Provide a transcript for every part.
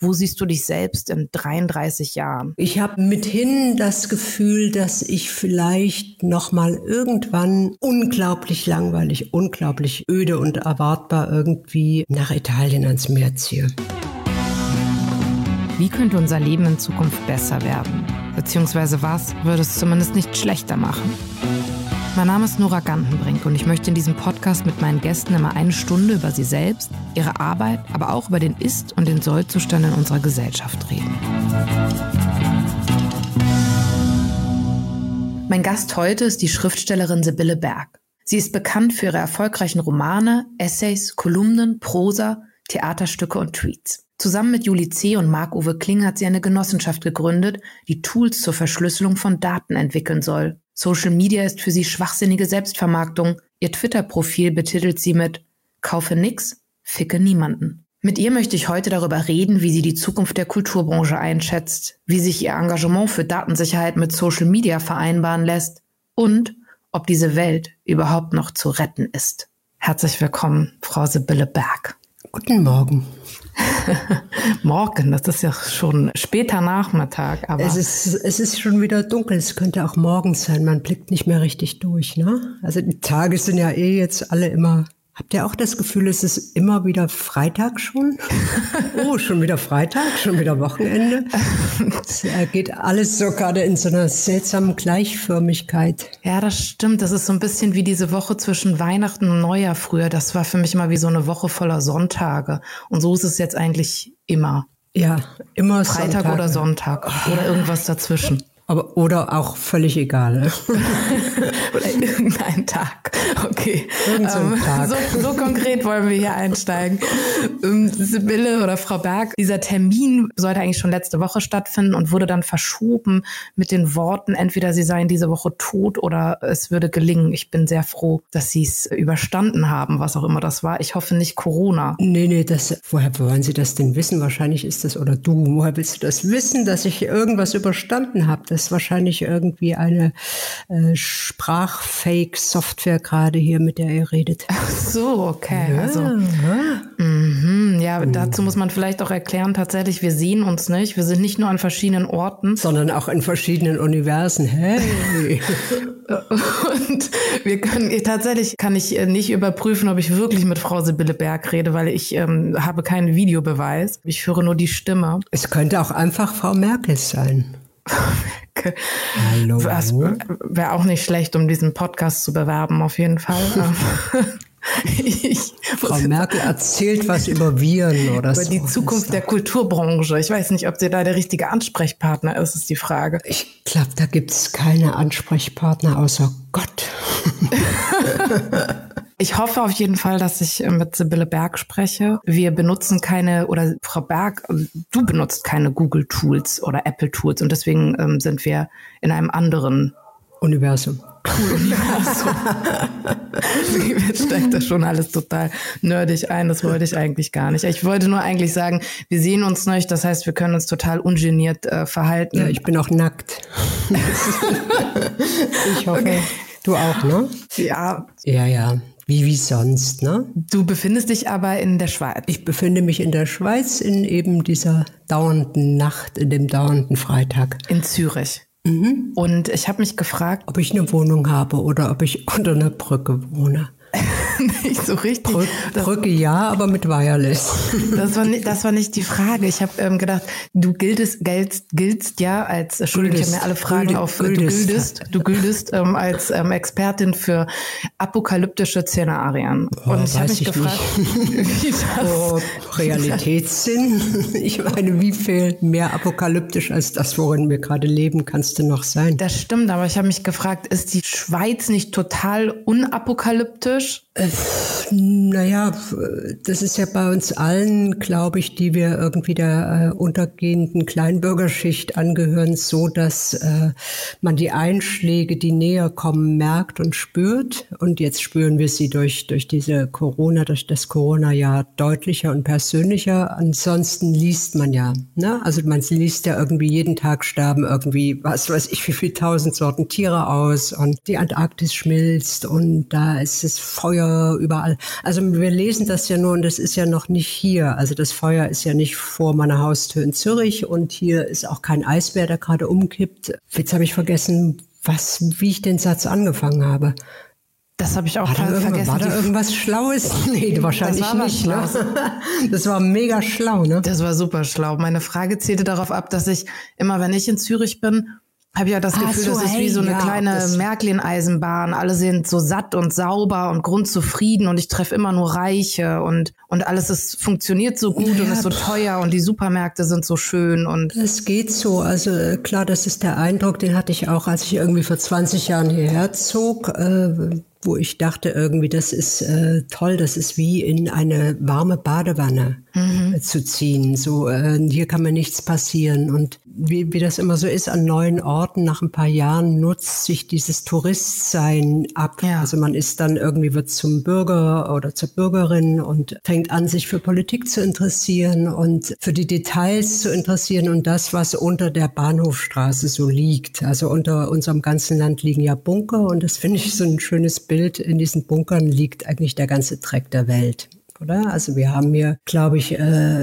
Wo siehst du dich selbst in 33 Jahren? Ich habe mithin das Gefühl, dass ich vielleicht nochmal irgendwann unglaublich langweilig, unglaublich öde und erwartbar irgendwie nach Italien ans Meer ziehe. Wie könnte unser Leben in Zukunft besser werden? Beziehungsweise was würde es zumindest nicht schlechter machen? Mein Name ist Nora Gantenbrink und ich möchte in diesem Podcast mit meinen Gästen immer 1 Stunde über sie selbst, ihre Arbeit, aber auch über den Ist- und den Soll-Zustand in unserer Gesellschaft reden. Mein Gast heute ist die Schriftstellerin Sibylle Berg. Sie ist bekannt für ihre erfolgreichen Romane, Essays, Kolumnen, Prosa, Theaterstücke und Tweets. Zusammen mit Julie C. und Marc-Uwe Kling hat sie eine Genossenschaft gegründet, die Tools zur Verschlüsselung von Daten entwickeln soll. Social Media ist für sie schwachsinnige Selbstvermarktung. Ihr Twitter-Profil betitelt sie mit „Kaufe nix, ficke niemanden". Mit ihr möchte ich heute darüber reden, wie sie die Zukunft der Kulturbranche einschätzt, wie sich ihr Engagement für Datensicherheit mit Social Media vereinbaren lässt und ob diese Welt überhaupt noch zu retten ist. Herzlich willkommen, Frau Sibylle Berg. Guten Morgen. Morgen, das ist ja schon später Nachmittag. Aber es ist schon wieder dunkel, es könnte auch morgens sein, man blickt nicht mehr richtig durch, ne? Also die Tage sind ja jetzt alle immer... Habt ihr auch das Gefühl, es ist immer wieder Freitag schon? Oh, schon wieder Freitag, schon wieder Wochenende. Es geht alles so gerade in so einer seltsamen Gleichförmigkeit. Ja, das stimmt. Das ist so ein bisschen wie diese Woche zwischen Weihnachten und Neujahr früher. Das war für mich immer wie so eine Woche voller Sonntage. Und so ist es jetzt eigentlich immer. Ja, immer Freitag Sonntage. oder Sonntag oder irgendwas dazwischen. Oder auch völlig egal. Oder irgendein Tag. Okay. Tag. So konkret wollen wir hier einsteigen. Sibylle oder Frau Berg, dieser Termin sollte eigentlich schon letzte Woche stattfinden und wurde dann verschoben mit den Worten, entweder Sie seien diese Woche tot oder es würde gelingen. Ich bin sehr froh, dass Sie es überstanden haben, was auch immer das war. Ich hoffe nicht Corona. Nee, woher wollen Sie das denn wissen? Wahrscheinlich ist das, oder du, woher willst du das wissen, dass ich irgendwas überstanden habe? Das ist wahrscheinlich irgendwie eine Sprachfake-Software gerade hier, mit der ihr redet. Ach so, okay. Ja. Dazu muss man vielleicht auch erklären, tatsächlich, wir sehen uns nicht. Wir sind nicht nur an verschiedenen Orten. Sondern auch in verschiedenen Universen. Hey! Und tatsächlich kann ich nicht überprüfen, ob ich wirklich mit Frau Sibylle Berg rede, weil ich habe keinen Videobeweis. Ich höre nur die Stimme. Es könnte auch einfach Frau Merkel sein. Hallo. Das wäre auch nicht schlecht, um diesen Podcast zu bewerben, auf jeden Fall. Frau Merkel erzählt was über Viren oder so. Über die Zukunft der Kulturbranche. Ich weiß nicht, ob sie da der richtige Ansprechpartner ist die Frage. Ich glaube, da gibt es keine Ansprechpartner außer Gott. Ich hoffe auf jeden Fall, dass ich mit Sibylle Berg spreche. Wir benutzen oder Frau Berg, du benutzt keine Google-Tools oder Apple-Tools und deswegen sind wir in einem anderen Universum. Universum. Jetzt steigt das schon alles total nerdig ein, das wollte ich eigentlich gar nicht. Ich wollte nur eigentlich sagen, wir sehen uns nicht, das heißt, wir können uns total ungeniert verhalten. Ja, ich bin auch nackt. Ich hoffe, okay. Du auch, ne? Ja. Ja. Wie sonst, ne? Du befindest dich aber in der Schweiz. Ich befinde mich in der Schweiz in eben dieser dauernden Nacht, in dem dauernden Freitag. In Zürich. Mhm. Und ich habe mich gefragt, ob ich eine Wohnung habe oder ob ich unter einer Brücke wohne. Nicht so richtig. Brücke ja, aber mit Wireless. Das war nicht die Frage. Ich habe gedacht, du giltst ja als, Entschuldigung, ich habe mir alle Fragen du giltest als Expertin für apokalyptische Szenarien. Und ich habe mich gefragt, wie das... Realitätssinn? Ich meine, wie viel mehr apokalyptisch als das, worin wir gerade leben, kannst du noch sein? Das stimmt, aber ich habe mich gefragt, ist die Schweiz nicht total unapokalyptisch? Naja, das ist ja bei uns allen, glaube ich, die wir irgendwie der untergehenden Kleinbürgerschicht angehören, so, dass man die Einschläge, die näher kommen, merkt und spürt. Und jetzt spüren wir sie durch das Corona-Jahr deutlicher und persönlicher. Ansonsten liest man ja, ne? Also man liest ja irgendwie jeden Tag sterben irgendwie, was weiß ich, wie viel 1000 Sorten Tiere aus und die Antarktis schmilzt und da ist das Feuer Feuer überall. Also wir lesen das ja nur und das ist ja noch nicht hier. Also das Feuer ist ja nicht vor meiner Haustür in Zürich und hier ist auch kein Eisbär, der gerade umkippt. Jetzt habe ich vergessen, wie ich den Satz angefangen habe. Das habe ich auch vergessen. War da irgendwas Schlaues? Nee, wahrscheinlich nicht. Ne? Das war mega schlau, ne? Das war super schlau. Meine Frage zielte darauf ab, dass ich immer, wenn ich in Zürich bin, habe ich ja das Gefühl, das ist wie so eine kleine Märklin-Eisenbahn. Alle sind so satt und sauber und grundzufrieden und ich treffe immer nur Reiche und alles funktioniert so gut und ist so teuer und die Supermärkte sind so schön und. Es geht so. Also klar, das ist der Eindruck, den hatte ich auch, als ich irgendwie vor 20 Jahren hierher zog, wo ich dachte irgendwie, das ist toll, das ist wie in eine warme Badewanne zu ziehen. So, hier kann mir nichts passieren. Und wie das immer so ist an neuen Orten, nach ein paar Jahren nutzt sich dieses Touristsein ab. Ja. Also man ist dann irgendwie, wird zum Bürger oder zur Bürgerin und fängt an, sich für Politik zu interessieren und für die Details zu interessieren und das, was unter der Bahnhofstraße so liegt. Also unter unserem ganzen Land liegen ja Bunker und das finde ich so ein schönes Bild. In diesen Bunkern liegt eigentlich der ganze Dreck der Welt. Oder? Also wir haben hier, glaube ich,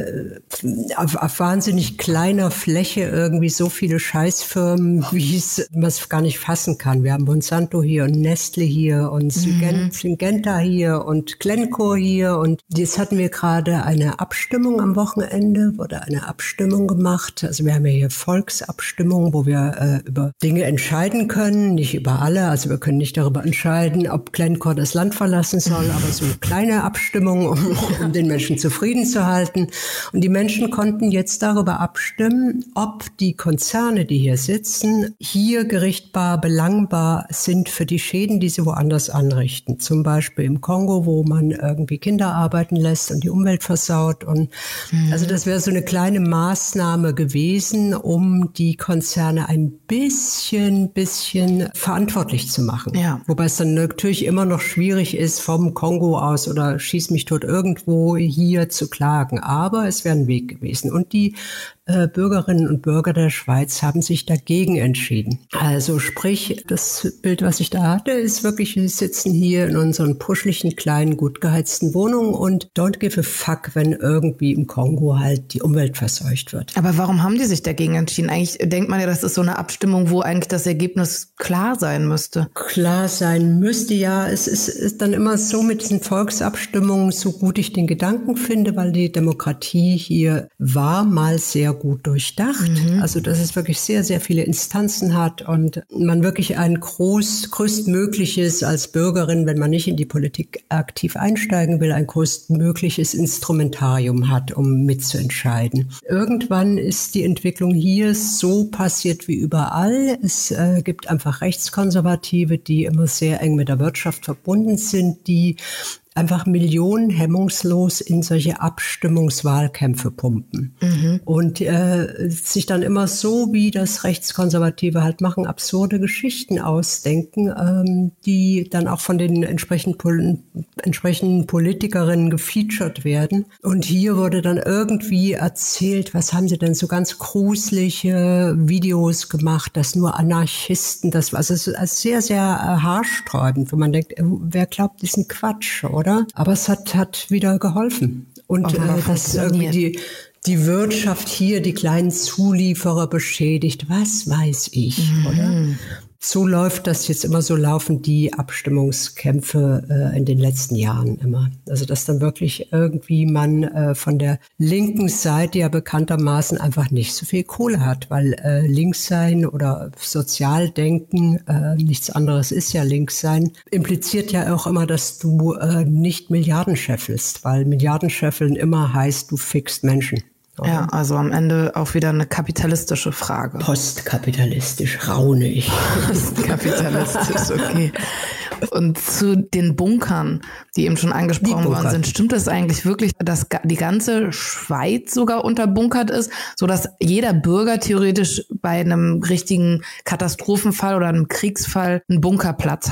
auf wahnsinnig kleiner Fläche irgendwie so viele Scheißfirmen, wie man es gar nicht fassen kann. Wir haben Monsanto hier und Nestle hier und Syngenta hier und Glencore hier. Und jetzt hatten wir gerade eine Abstimmung am Wochenende, wurde eine Abstimmung gemacht. Also wir haben ja hier Volksabstimmungen, wo wir über Dinge entscheiden können, nicht über alle. Also wir können nicht darüber entscheiden, ob Glencore das Land verlassen soll, aber so eine kleine Abstimmung, um den Menschen zufrieden zu halten. Und die Menschen konnten jetzt darüber abstimmen, ob die Konzerne, die hier sitzen, hier gerichtbar, belangbar sind für die Schäden, die sie woanders anrichten. Zum Beispiel im Kongo, wo man irgendwie Kinder arbeiten lässt und die Umwelt versaut. Und also das wäre so eine kleine Maßnahme gewesen, um die Konzerne ein bisschen verantwortlich zu machen. Ja. Wobei es dann natürlich immer noch schwierig ist, vom Kongo aus oder schieß mich tot irgendwo hier zu klagen. Aber es wäre ein Weg gewesen. Und die Bürgerinnen und Bürger der Schweiz haben sich dagegen entschieden. Also sprich, das Bild, was ich da hatte, ist wirklich, wir sitzen hier in unseren puschlichen, kleinen, gut geheizten Wohnungen und don't give a fuck, wenn irgendwie im Kongo halt die Umwelt verseucht wird. Aber warum haben die sich dagegen entschieden? Eigentlich denkt man ja, das ist so eine Abstimmung, wo eigentlich das Ergebnis klar sein müsste. Klar sein müsste, ja. Es ist dann immer so mit diesen Volksabstimmungen, so gut ich den Gedanken finde, weil die Demokratie hier war mal sehr gut durchdacht. Also dass es wirklich sehr, sehr viele Instanzen hat und man wirklich ein größtmögliches als Bürgerin, wenn man nicht in die Politik aktiv einsteigen will, ein größtmögliches Instrumentarium hat, um mitzuentscheiden. Irgendwann ist die Entwicklung hier so passiert wie überall. Es gibt einfach Rechtskonservative, die immer sehr eng mit der Wirtschaft verbunden sind, die einfach Millionen hemmungslos in solche Abstimmungswahlkämpfe pumpen. Und sich dann immer so, wie das Rechtskonservative halt machen, absurde Geschichten ausdenken, die dann auch von den entsprechenden Politikerinnen gefeatured werden. Und hier wurde dann irgendwie erzählt, was haben sie denn so ganz gruselige Videos gemacht, dass nur Anarchisten, das war also sehr, sehr haarsträubend, wo man denkt, wer glaubt diesen Quatsch, oder? Aber es hat wieder geholfen. Und dass irgendwie die Wirtschaft hier die kleinen Zulieferer beschädigt, was weiß ich, oder? So läuft das jetzt immer, so laufen die Abstimmungskämpfe in den letzten Jahren immer. Also dass dann wirklich irgendwie man von der linken Seite ja bekanntermaßen einfach nicht so viel Kohle hat, weil links sein oder Sozialdenken, nichts anderes ist ja links sein, impliziert ja auch immer, dass du nicht Milliarden scheffelst, weil Milliarden scheffeln immer heißt, du fickst Menschen. Ja, also am Ende auch wieder eine kapitalistische Frage. Postkapitalistisch, raune ich. Postkapitalistisch, okay. Und zu den Bunkern, die eben schon angesprochen worden sind, stimmt es eigentlich wirklich, dass die ganze Schweiz sogar unterbunkert ist, sodass jeder Bürger theoretisch bei einem richtigen Katastrophenfall oder einem Kriegsfall einen Bunkerplatz hat?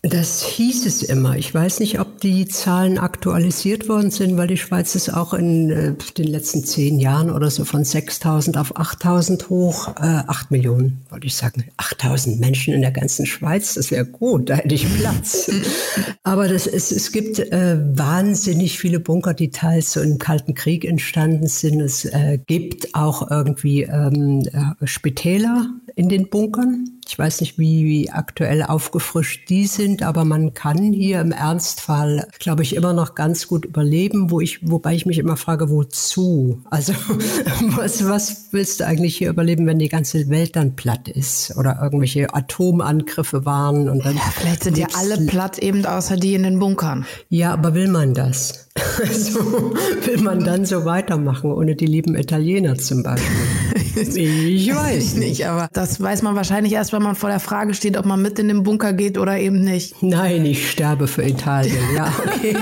Das hieß es immer. Ich weiß nicht, ob die Zahlen aktualisiert worden sind, weil die Schweiz ist auch in den letzten 10 Jahren oder so von 6.000 auf 8.000 hoch. 8 Millionen, wollte ich sagen. 8.000 Menschen in der ganzen Schweiz, das wäre gut, da hätte ich Platz. Aber es gibt wahnsinnig viele Bunker, die teils so im Kalten Krieg entstanden sind. Es gibt auch irgendwie Spitäler in den Bunkern. Ich weiß nicht, wie aktuell aufgefrischt die sind, aber man kann hier im Ernstfall, glaube ich, immer noch ganz gut überleben, wobei ich mich immer frage, wozu? Also was willst du eigentlich hier überleben, wenn die ganze Welt dann platt ist oder irgendwelche Atomangriffe waren? Und dann vielleicht sind ja alle platt, eben außer die in den Bunkern. Ja, aber will man das? Also, will man dann so weitermachen, ohne die lieben Italiener zum Beispiel? Ich weiß nicht, aber das weiß man wahrscheinlich erst, wenn man vor der Frage steht, ob man mit in den Bunker geht oder eben nicht. Nein, ich sterbe für Italien. Ja, okay.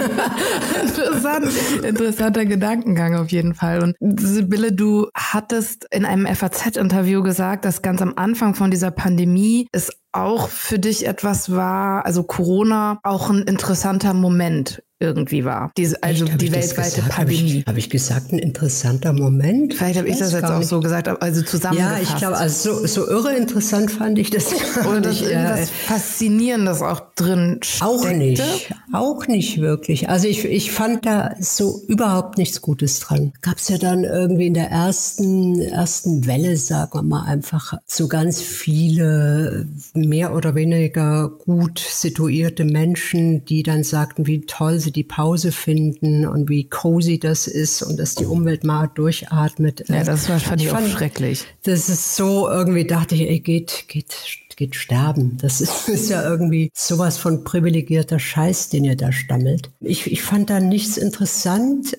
Interessanter Gedankengang auf jeden Fall. Und Sibylle, du hattest in einem FAZ-Interview gesagt, dass ganz am Anfang von dieser Pandemie es auch für dich etwas war, also Corona auch ein interessanter Moment irgendwie war. Die weltweite Pandemie. Habe ich gesagt, ein interessanter Moment? Vielleicht habe ich das jetzt auch so gesagt, also zusammengefasst. Ja, ich glaube, also so irre interessant fand ich das Oder dass irgendwas Faszinierendes auch drin steckte? Auch nicht wirklich. Also ich fand da so überhaupt nichts Gutes dran. Gab's ja dann irgendwie in der ersten Welle, sagen wir mal, einfach so ganz viele mehr oder weniger gut situierte Menschen, die dann sagten, wie toll sie die Pause finden und wie cozy das ist und dass die Umwelt mal durchatmet. Ja, das fand ich auch schrecklich. Das ist so, irgendwie dachte ich, ey, geht sterben. Das ist ja irgendwie sowas von privilegierter Scheiß, den ihr da stammelt. Ich fand da nichts interessant,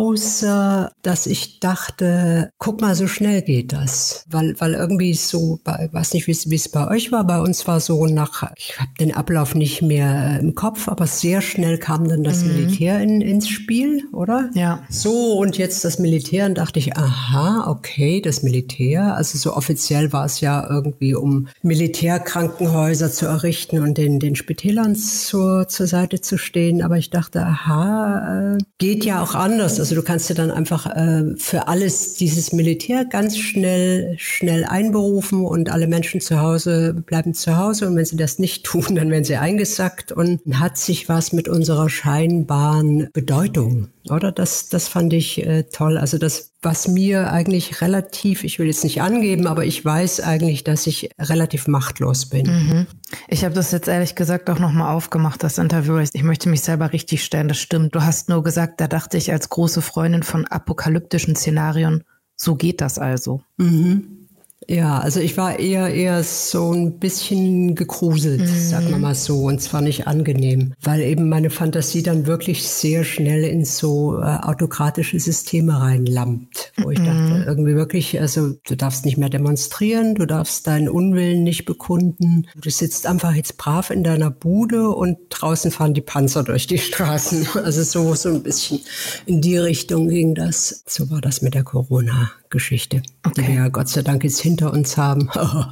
außer dass ich dachte, guck mal, so schnell geht das. Weil irgendwie so, weiß nicht, wie es bei euch war, bei uns war so ich habe den Ablauf nicht mehr im Kopf, aber sehr schnell kam dann das Militär ins Spiel, oder? Ja. So, und jetzt das Militär, und dachte ich, aha, okay, das Militär, also so offiziell war es ja irgendwie, um Militärkrankenhäuser zu errichten und den Spitälern zur Seite zu stehen, aber ich dachte, aha, geht ja auch anders. Also du kannst ja dann einfach für alles dieses Militär ganz schnell einberufen und alle Menschen zu Hause bleiben zu Hause und wenn sie das nicht tun, dann werden sie eingesackt und hat sich was mit unserer scheinbaren Bedeutung, oder? Das fand ich toll. Also das, was mir eigentlich relativ, ich will jetzt nicht angeben, aber ich weiß eigentlich, dass ich relativ machtlos bin. Mhm. Ich habe das jetzt ehrlich gesagt auch nochmal aufgemacht, das Interview. Ich möchte mich selber richtig stellen, das stimmt. Du hast nur gesagt, da dachte ich als große Freundin von apokalyptischen Szenarien, so geht das also. Mhm. Ja, also ich war eher so ein bisschen gegruselt, sagen wir mal so, und zwar nicht angenehm, weil eben meine Fantasie dann wirklich sehr schnell in so autokratische Systeme reinlampt, wo ich dachte, irgendwie wirklich, also du darfst nicht mehr demonstrieren, du darfst deinen Unwillen nicht bekunden, du sitzt einfach jetzt brav in deiner Bude und draußen fahren die Panzer durch die Straßen, also so ein bisschen in die Richtung ging das. So war das mit der Corona-Geschichte, die wir ja Gott sei Dank jetzt hinter uns haben.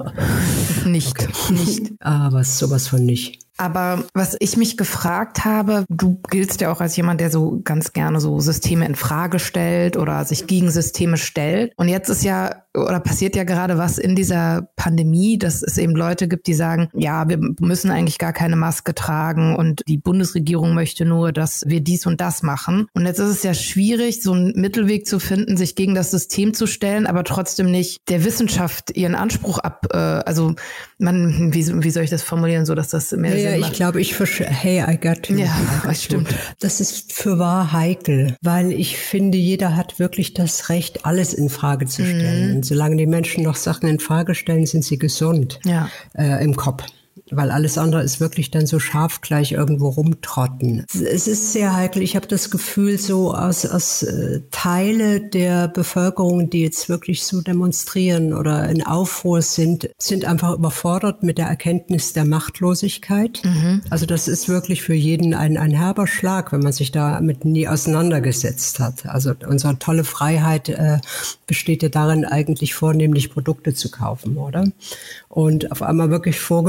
Nicht. Aber sowas von nicht. Aber was ich mich gefragt habe, du giltst ja auch als jemand, der so ganz gerne so Systeme in Frage stellt oder sich gegen Systeme stellt. Und jetzt ist ja, oder passiert ja gerade was in dieser Pandemie, dass es eben Leute gibt, die sagen, ja, wir müssen eigentlich gar keine Maske tragen und die Bundesregierung möchte nur, dass wir dies und das machen. Und jetzt ist es ja schwierig, so einen Mittelweg zu finden, sich gegen das System zu stellen, aber trotzdem nicht der Wissenschaft ihren Anspruch wie soll ich das formulieren, so dass das mehr Ja, ich glaube, hey, I got you. Ja, das stimmt. Das ist fürwahr heikel, weil ich finde, jeder hat wirklich das Recht, alles in Frage zu stellen. Und solange die Menschen noch Sachen in Frage stellen, sind sie gesund im Kopf. Weil alles andere ist wirklich dann so scharf gleich irgendwo rumtrotten. Es ist sehr heikel. Ich habe das Gefühl, so aus Teile der Bevölkerung, die jetzt wirklich so demonstrieren oder in Aufruhr sind einfach überfordert mit der Erkenntnis der Machtlosigkeit. Also das ist wirklich für jeden ein herber Schlag, wenn man sich damit nie auseinandergesetzt hat. Also unsere tolle Freiheit besteht ja darin, eigentlich vornehmlich Produkte zu kaufen, oder? Und auf einmal wirklich vorgeführt zu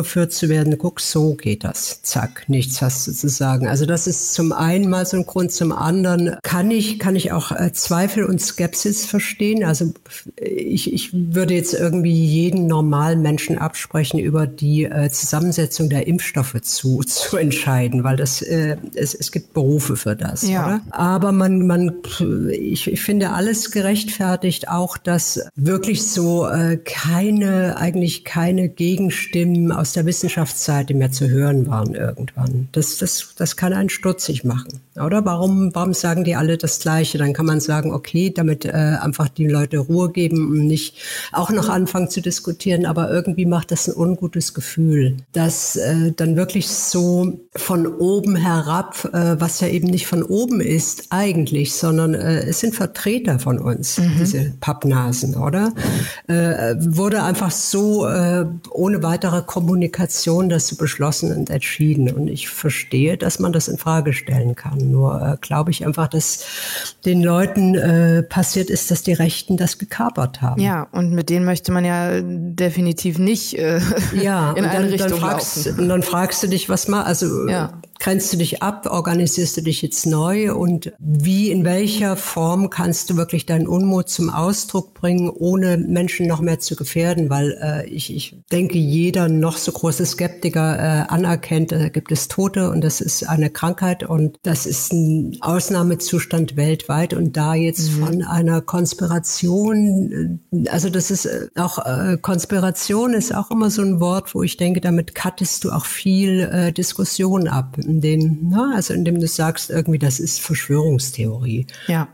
zu werden, guck, so geht das. Zack, nichts hast du zu sagen. Also das ist zum einen mal so ein Grund, zum anderen kann ich auch Zweifel und Skepsis verstehen. Also ich würde jetzt irgendwie jeden normalen Menschen absprechen, über die Zusammensetzung der Impfstoffe zu entscheiden, weil es gibt Berufe für das, oder? Aber ich finde alles gerechtfertigt, auch dass wirklich so eigentlich keine Gegenstimmen aus der Wissenschaftsseite mehr zu hören waren irgendwann. Das kann einen stutzig machen, oder? Warum sagen die alle das Gleiche? Dann kann man sagen, okay, damit einfach die Leute Ruhe geben und nicht auch noch anfangen zu diskutieren, aber irgendwie macht das ein ungutes Gefühl, dass dann wirklich so von oben herab, was ja eben nicht von oben ist eigentlich, sondern es sind Vertreter von uns, diese Pappnasen, oder? Wurde einfach so ohne weitere Kommunikation das so beschlossen und entschieden. Und ich verstehe, dass man das in Frage stellen kann. Nur glaube ich einfach, dass den Leuten passiert ist, dass die Rechten das gekapert haben. Ja, und mit denen möchte man ja definitiv nicht in eine Richtung laufen. Und dann fragst du dich, grenzt du dich ab, organisierst du dich jetzt neu und in welcher Form kannst du wirklich deinen Unmut zum Ausdruck bringen, ohne Menschen noch mehr zu gefährden, weil ich denke, jeder noch so große Skeptiker anerkennt, da gibt es Tote und das ist eine Krankheit und das ist ein Ausnahmezustand weltweit und da jetzt von einer Konspiration, also das ist auch, Konspiration ist auch immer so ein Wort, wo ich denke, damit cuttest du auch viel Diskussion ab, indem du sagst irgendwie, das ist Verschwörungstheorie. Ja.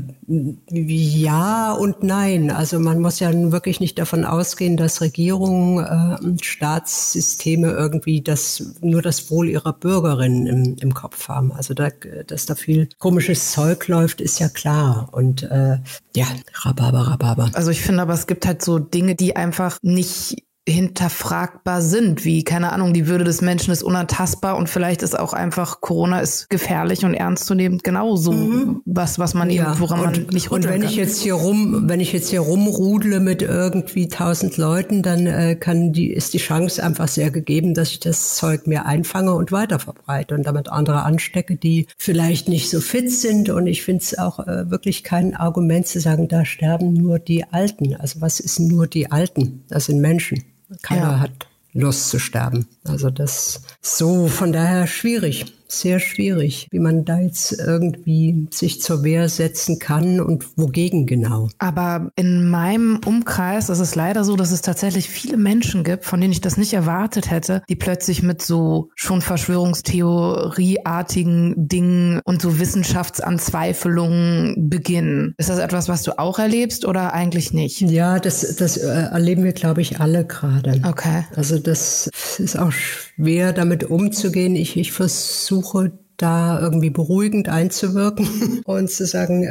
Ja und nein. Also man muss ja wirklich nicht davon ausgehen, dass Regierungen und Staatssysteme irgendwie nur das Wohl ihrer Bürgerinnen im Kopf haben. Also dass da viel komisches Zeug läuft, ist ja klar. Und Rhabarber. Also ich finde aber, es gibt halt so Dinge, die einfach nicht hinterfragbar sind, wie, keine Ahnung, die Würde des Menschen ist unantastbar und vielleicht ist auch einfach, Corona ist gefährlich und ernstzunehmend genauso was man eben, woran man nicht rütteln kann. Und wenn ich jetzt hier rumrudle mit irgendwie 1000 Leuten, dann ist die Chance einfach sehr gegeben, dass ich das Zeug mir einfange und weiterverbreite und damit andere anstecke, die vielleicht nicht so fit sind. Und ich finde es auch wirklich kein Argument zu sagen, da sterben nur die Alten. Also was ist nur die Alten? Das sind Menschen. Keiner hat Lust zu sterben. Also das so von daher schwierig. Sehr schwierig, wie man da jetzt irgendwie sich zur Wehr setzen kann und wogegen genau. Aber in meinem Umkreis ist es leider so, dass es tatsächlich viele Menschen gibt, von denen ich das nicht erwartet hätte, die plötzlich mit so schon Verschwörungstheorieartigen Dingen und so Wissenschaftsanzweifelungen beginnen. Ist das etwas, was du auch erlebst oder eigentlich nicht? Ja, das erleben wir, glaube ich, alle gerade. Okay. Also das ist auch schwer, damit umzugehen. Ich versuche da irgendwie beruhigend einzuwirken und zu sagen,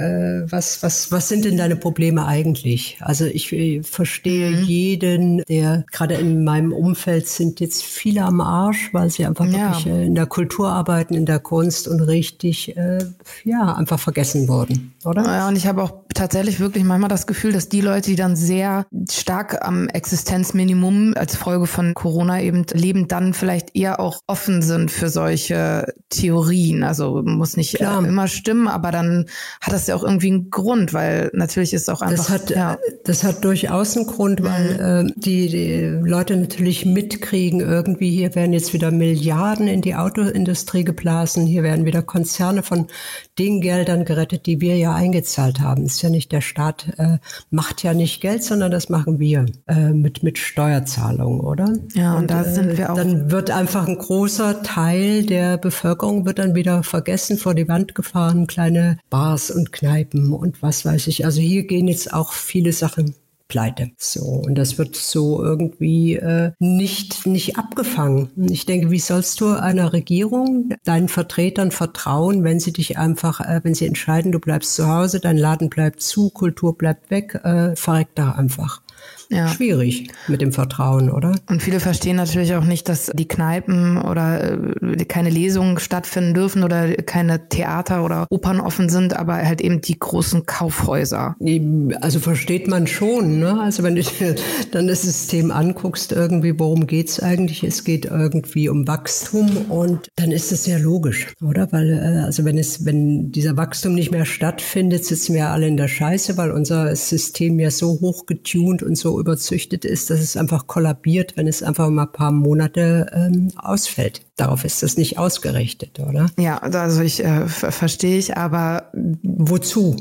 was sind denn deine Probleme eigentlich? Also ich verstehe jeden, der gerade in meinem Umfeld sind jetzt viele am Arsch, weil sie einfach wirklich in der Kultur arbeiten, in der Kunst und richtig einfach vergessen wurden, oder? Ja, und ich habe auch tatsächlich wirklich manchmal das Gefühl, dass die Leute, die dann sehr stark am Existenzminimum als Folge von Corona eben leben, dann vielleicht eher auch offen sind für solche Theorien. Also muss nicht immer stimmen, aber dann hat das ja auch irgendwie einen Grund, weil natürlich ist auch einfach... Das hat durchaus einen Grund, weil die Leute natürlich mitkriegen, irgendwie hier werden jetzt wieder Milliarden in die Autoindustrie geblasen, hier werden wieder Konzerne von den Geldern gerettet, die wir ja eingezahlt haben. Ist ja nicht der Staat, macht ja nicht Geld, sondern das machen wir mit Steuerzahlungen, oder? Ja, und da sind wir auch... Dann wird einfach ein großer Teil der Bevölkerung wird dann wieder vergessen, vor die Wand gefahren, kleine Bars und Kneipen und was weiß ich. Also hier gehen jetzt auch viele Sachen pleite. So, und das wird so irgendwie nicht abgefangen. Ich denke, wie sollst du einer Regierung, deinen Vertretern vertrauen, wenn sie dich einfach, wenn sie entscheiden, du bleibst zu Hause, dein Laden bleibt zu, Kultur bleibt weg, verreckt da einfach. schwierig mit dem Vertrauen, oder? Und viele verstehen natürlich auch nicht, dass die Kneipen oder keine Lesungen stattfinden dürfen oder keine Theater oder Opern offen sind, aber halt eben die großen Kaufhäuser. Also versteht man schon, ne? Also wenn du dir dann das System anguckst, irgendwie, worum geht's eigentlich? Es geht irgendwie um Wachstum und dann ist es sehr logisch, oder? Weil, also wenn dieser Wachstum nicht mehr stattfindet, sitzen wir alle in der Scheiße, weil unser System ja so hoch getunt und so überzüchtet ist, dass es einfach kollabiert, wenn es einfach mal ein paar Monate ausfällt. Darauf ist das nicht ausgerichtet, oder? Ja, also verstehe ich, aber wozu?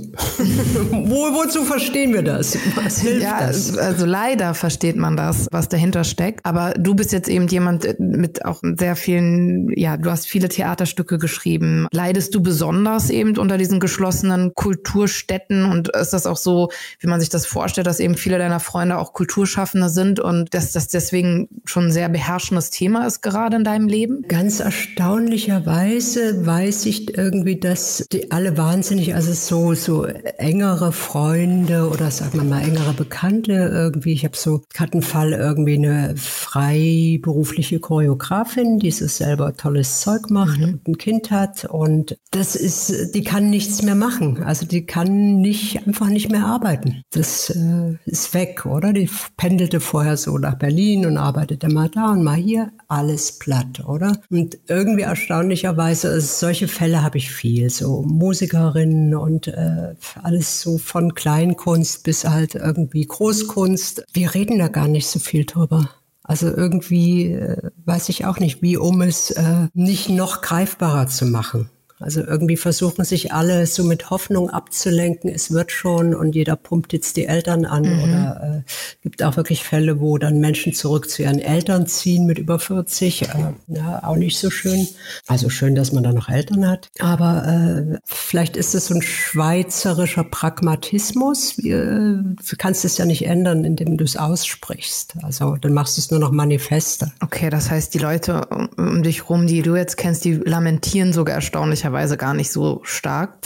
Wozu verstehen wir das? Was hilft das? Also leider versteht man das, was dahinter steckt. Aber du bist jetzt eben jemand mit auch sehr vielen, du hast viele Theaterstücke geschrieben. Leidest du besonders eben unter diesen geschlossenen Kulturstätten? Und ist das auch so, wie man sich das vorstellt, dass eben viele deiner Freunde auch Kulturschaffende sind und dass das deswegen schon ein sehr beherrschendes Thema ist gerade in deinem Leben? Ganz erstaunlicherweise weiß ich irgendwie, dass die alle wahnsinnig, also so engere Freunde oder sagen wir mal engere Bekannte irgendwie. Ich habe hatte einen Fall irgendwie eine freiberufliche Choreografin, die so selber tolles Zeug macht und ein Kind hat und die kann nichts mehr machen. Also die kann einfach nicht mehr arbeiten. Das ist weg, oder? Die pendelte vorher so nach Berlin und arbeitete mal da und mal hier. Alles platt, oder? Und irgendwie erstaunlicherweise, also solche Fälle habe ich viel, so Musikerinnen und alles so von Kleinkunst bis halt irgendwie Großkunst. Wir reden da gar nicht so viel drüber. Also irgendwie weiß ich auch nicht, wie, um es nicht noch greifbarer zu machen. Also irgendwie versuchen sich alle so mit Hoffnung abzulenken, es wird schon und jeder pumpt jetzt die Eltern an oder gibt auch wirklich Fälle, wo dann Menschen zurück zu ihren Eltern ziehen mit über 40, auch nicht so schön. Also schön, dass man da noch Eltern hat, aber vielleicht ist es so ein schweizerischer Pragmatismus. Du kannst es ja nicht ändern, indem du es aussprichst. Also dann machst du es nur noch manifester. Okay, das heißt, die Leute um dich rum, die du jetzt kennst, die lamentieren sogar erstaunlicherweise gar nicht so stark.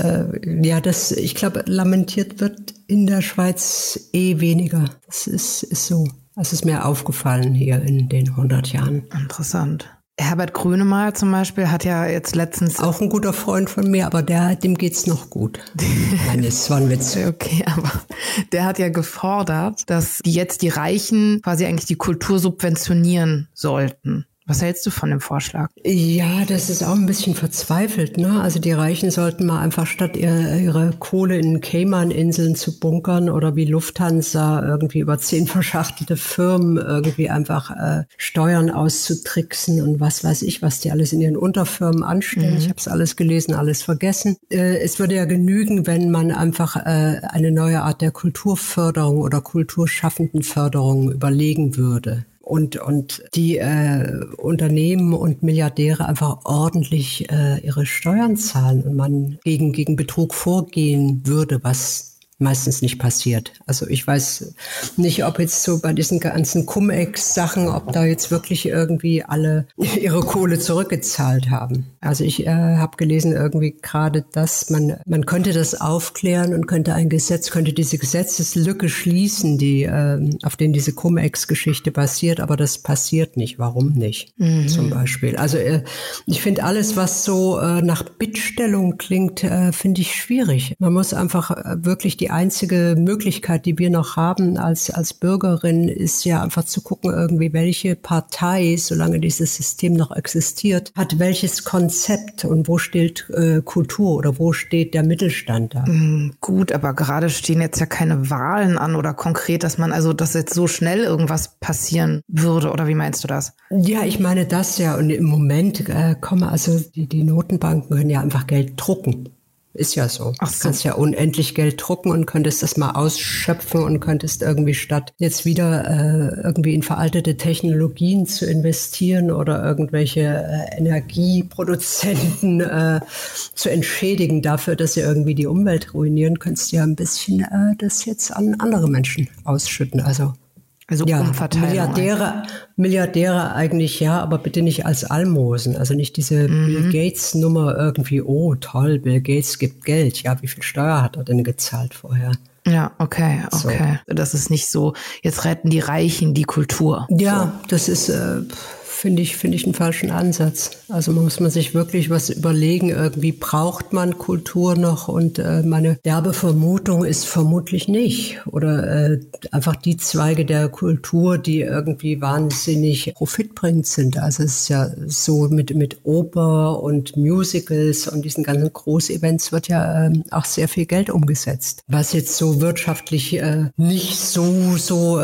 Ich glaube, lamentiert wird in der Schweiz weniger. Das ist so. Das ist mir aufgefallen hier in den 100 Jahren. Interessant. Herbert Grönemeyer zum Beispiel hat ja jetzt letztens... Auch ein guter Freund von mir, aber dem geht's noch gut. Nein, das war ein Witz. Okay, aber der hat ja gefordert, dass die Reichen quasi eigentlich die Kultur subventionieren sollten. Was hältst du von dem Vorschlag? Ja, das ist auch ein bisschen verzweifelt, ne? Also die Reichen sollten mal einfach statt ihre Kohle in Cayman-Inseln zu bunkern oder wie Lufthansa irgendwie über 10 verschachtelte Firmen irgendwie einfach Steuern auszutricksen und was weiß ich, was die alles in ihren Unterfirmen anstellen. Ich habe es alles gelesen, alles vergessen. Es würde ja genügen, wenn man einfach eine neue Art der Kulturförderung oder Kulturschaffendenförderung überlegen würde. Und die Unternehmen und Milliardäre einfach ordentlich ihre Steuern zahlen und man gegen Betrug vorgehen würde, was meistens nicht passiert. Also ich weiß nicht, ob jetzt so bei diesen ganzen Cum-Ex-Sachen, ob da jetzt wirklich irgendwie alle ihre Kohle zurückgezahlt haben. Also ich habe gelesen irgendwie gerade, dass man könnte das aufklären und könnte diese Gesetzeslücke schließen, die auf denen diese Cum-Ex-Geschichte basiert, aber das passiert nicht. Warum nicht? Zum Beispiel. Also ich finde alles, was so nach Bittstellung klingt, finde ich schwierig. Man muss einfach wirklich die einzige Möglichkeit, die wir noch haben als Bürgerin, ist ja einfach zu gucken, irgendwie, welche Partei, solange dieses System noch existiert, hat welches Konzept und wo steht Kultur oder wo steht der Mittelstand da? Gut, aber gerade stehen jetzt ja keine Wahlen an oder konkret, dass jetzt so schnell irgendwas passieren würde, oder wie meinst du das? Ja, ich meine das ja und im Moment die Notenbanken können ja einfach Geld drucken. Ist ja so. Ach so. Du kannst ja unendlich Geld drucken und könntest das mal ausschöpfen und könntest irgendwie statt jetzt wieder irgendwie in veraltete Technologien zu investieren oder irgendwelche Energieproduzenten zu entschädigen dafür, dass sie irgendwie die Umwelt ruinieren, könntest du ja ein bisschen das jetzt an andere Menschen ausschütten. Also ja, Umverteilung. Milliardäre eigentlich ja, aber bitte nicht als Almosen. Also nicht diese Bill Gates-Nummer irgendwie, oh toll, Bill Gates gibt Geld. Ja, wie viel Steuer hat er denn gezahlt vorher? Ja, okay. So. Das ist nicht so, jetzt retten die Reichen die Kultur. Ja, so. Das ist, finde ich einen falschen Ansatz. Also muss man sich wirklich was überlegen, irgendwie braucht man Kultur noch, und meine derbe Vermutung ist vermutlich nicht. Oder einfach die Zweige der Kultur, die irgendwie wahnsinnig profitbringend sind. Also es ist ja so mit Oper und Musicals und diesen ganzen Großevents wird ja auch sehr viel Geld umgesetzt. Was jetzt so wirtschaftlich nicht so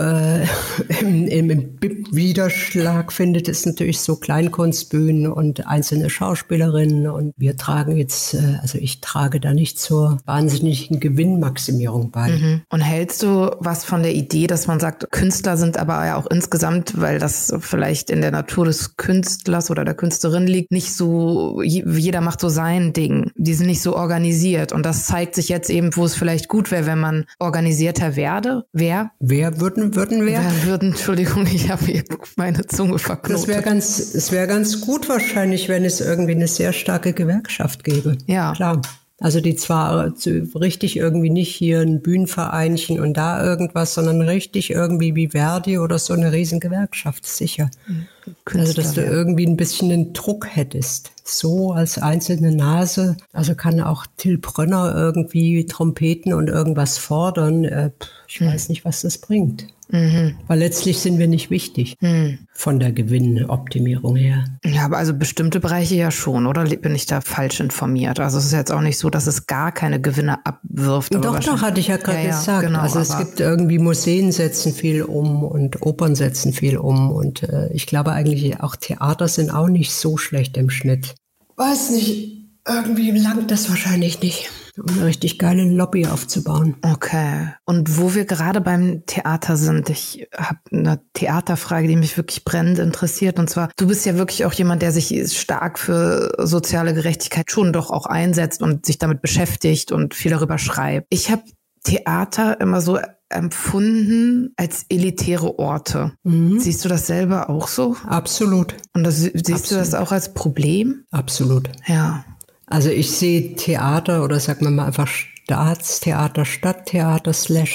im Widerschlag findet, ist natürlich so Kleinkunstbühnen und einzelne Schauspielerinnen, und wir tragen jetzt, also ich trage da nicht zur wahnsinnigen Gewinnmaximierung bei. Mhm. Und hältst du was von der Idee, dass man sagt, Künstler sind aber ja auch insgesamt, weil das vielleicht in der Natur des Künstlers oder der Künstlerin liegt, nicht so, jeder macht so sein Ding. Die sind nicht so organisiert, und das zeigt sich jetzt eben, wo es vielleicht gut wäre, wenn man organisierter werde. Wer? Würden wir? Entschuldigung, ich habe hier meine Zunge verknotet. Es wäre ganz gut wahrscheinlich, wenn es irgendwie eine sehr starke Gewerkschaft gäbe. Ja. Klar. Also die zwar richtig irgendwie nicht hier ein Bühnenvereinchen und da irgendwas, sondern richtig irgendwie wie Verdi oder so eine riesen Gewerkschaft, sicher. Also dass du irgendwie ein bisschen einen Druck hättest. So als einzelne Nase. Also kann auch Till Brönner irgendwie Trompeten und irgendwas fordern. Ich weiß nicht, was das bringt. Mhm. Weil letztlich sind wir nicht wichtig von der Gewinnoptimierung her. Ja, aber also bestimmte Bereiche ja schon, oder bin ich da falsch informiert? Also es ist jetzt auch nicht so, dass es gar keine Gewinne abwirft. Doch, hatte ich ja gerade gesagt. Genau, also es gibt irgendwie Museen setzen viel um und Opern setzen viel um, und ich glaube eigentlich auch Theater sind auch nicht so schlecht im Schnitt. Weiß nicht, irgendwie langt das wahrscheinlich nicht, um eine richtig geile Lobby aufzubauen. Okay. Und wo wir gerade beim Theater sind, ich habe eine Theaterfrage, die mich wirklich brennend interessiert. Und zwar, du bist ja wirklich auch jemand, der sich stark für soziale Gerechtigkeit schon doch auch einsetzt und sich damit beschäftigt und viel darüber schreibt. Ich habe Theater immer so empfunden als elitäre Orte. Mhm. Siehst du das selber auch so? Absolut. Und siehst du das auch als Problem? Absolut. Ja. Also ich sehe Theater, oder sagen wir mal einfach Staatstheater, Stadttheater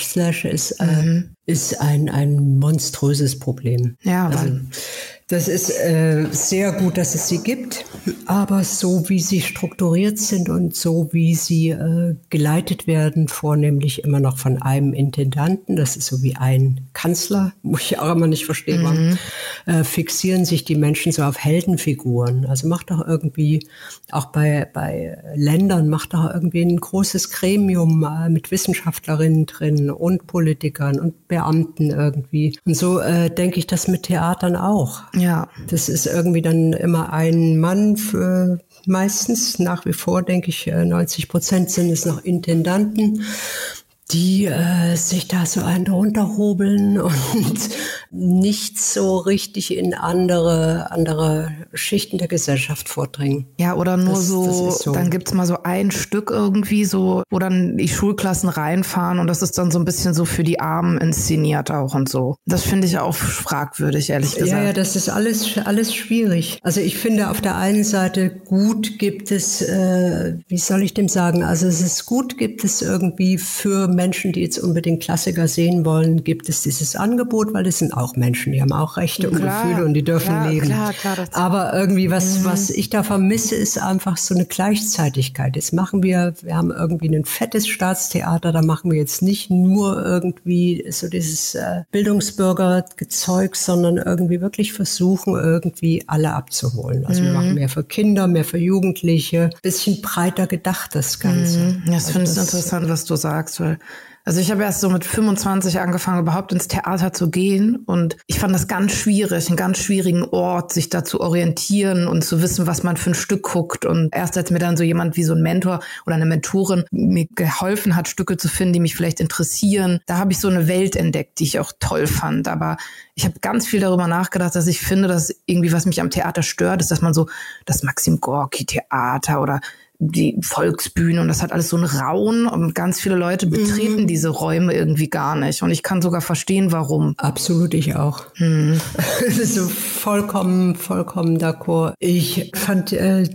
/ ist ein monströses Problem. Ja, also das ist sehr gut, dass es sie gibt, aber so wie sie strukturiert sind und so wie sie geleitet werden, vornehmlich immer noch von einem Intendanten, das ist so wie ein Kanzler, wo ich auch immer nicht verstehe, warum fixieren sich die Menschen so auf Heldenfiguren. Also macht doch irgendwie, auch bei Ländern, macht doch irgendwie ein großes Gremium mit Wissenschaftlerinnen drin und Politikern und Beamten irgendwie. Und so denke ich das mit Theatern auch. Ja. Das ist irgendwie dann immer ein Mann für meistens, nach wie vor denke ich, 90% sind es noch Intendanten, die sich da so einen runterhobeln und nicht so richtig in andere Schichten der Gesellschaft vordringen. Ja, oder nur das so, dann gibt's mal so ein Stück irgendwie so, wo dann die Schulklassen reinfahren, und das ist dann so ein bisschen so für die Armen inszeniert auch und so. Das finde ich auch fragwürdig, ehrlich gesagt. Ja, das ist alles schwierig. Also ich finde, auf der einen Seite gut gibt es, wie soll ich dem sagen, also es ist gut, gibt es irgendwie für Menschen, die jetzt unbedingt Klassiker sehen wollen, gibt es dieses Angebot, weil das sind auch Menschen, die haben auch Rechte und Gefühle und die dürfen leben. Klar, aber irgendwie was ich da vermisse, ist einfach so eine Gleichzeitigkeit. Jetzt wir haben irgendwie ein fettes Staatstheater, da machen wir jetzt nicht nur irgendwie so dieses Bildungsbürgerzeug, sondern irgendwie wirklich versuchen, irgendwie alle abzuholen. Also wir machen mehr für Kinder, mehr für Jugendliche, bisschen breiter gedacht das Ganze. Das finde ich interessant, was du sagst, weil also ich habe erst so mit 25 angefangen, überhaupt ins Theater zu gehen, und ich fand das ganz schwierig, einen ganz schwierigen Ort, sich da zu orientieren und zu wissen, was man für ein Stück guckt. Und erst als mir dann so jemand wie so ein Mentor oder eine Mentorin mir geholfen hat, Stücke zu finden, die mich vielleicht interessieren, da habe ich so eine Welt entdeckt, die ich auch toll fand. Aber ich habe ganz viel darüber nachgedacht, dass ich finde, dass irgendwie, was mich am Theater stört, ist, dass man so das Maxim Gorki Theater oder die Volksbühne und das hat alles so einen Rauen und ganz viele Leute betreten diese Räume irgendwie gar nicht. Und ich kann sogar verstehen, warum. Absolut, ich auch. So vollkommen d'accord. Ich fand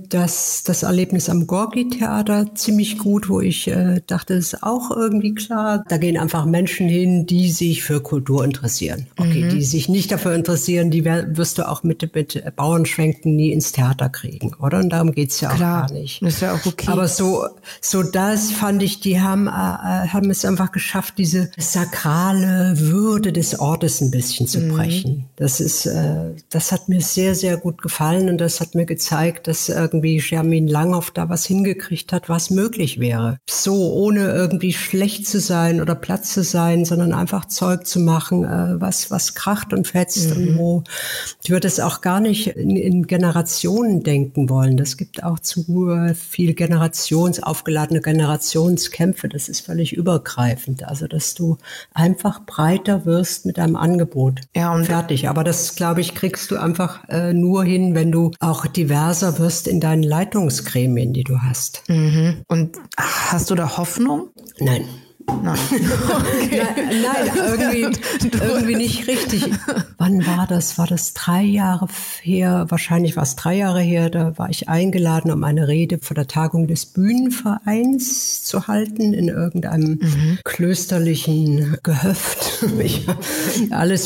das Erlebnis am Gorki-Theater ziemlich gut, wo ich dachte, das ist auch irgendwie klar. Da gehen einfach Menschen hin, die sich für Kultur interessieren. Okay, die sich nicht dafür interessieren, die wirst du auch mit Bauernschwenken nie ins Theater kriegen, oder? Und darum geht's ja auch gar nicht. Ist ja auch okay. Aber so das fand ich, die haben es einfach geschafft, diese sakrale Würde des Ortes ein bisschen zu brechen. Das hat mir sehr, sehr gut gefallen und das hat mir gezeigt, dass irgendwie Jermin Langhoff da was hingekriegt hat, was möglich wäre. So, ohne irgendwie schlecht zu sein oder platt zu sein, sondern einfach Zeug zu machen, was kracht und fetzt und wo ich würde es auch gar nicht in Generationen denken wollen. Das gibt auch zu viel aufgeladene Generationskämpfe. Das ist völlig übergreifend. Also, dass du einfach breiter wirst mit deinem Angebot. Ja, und fertig. Aber das, glaube ich, kriegst du einfach nur hin, wenn du auch diverser wirst in deinen Leitungsgremien, die du hast. Und hast du da Hoffnung? Nein. Nein. Okay. Nein, irgendwie nicht richtig. Wann war das? War das 3 Jahre her? Wahrscheinlich war es 3 Jahre her. Da war ich eingeladen, um eine Rede vor der Tagung des Bühnenvereins zu halten in irgendeinem klösterlichen Gehöft. Ich habe alles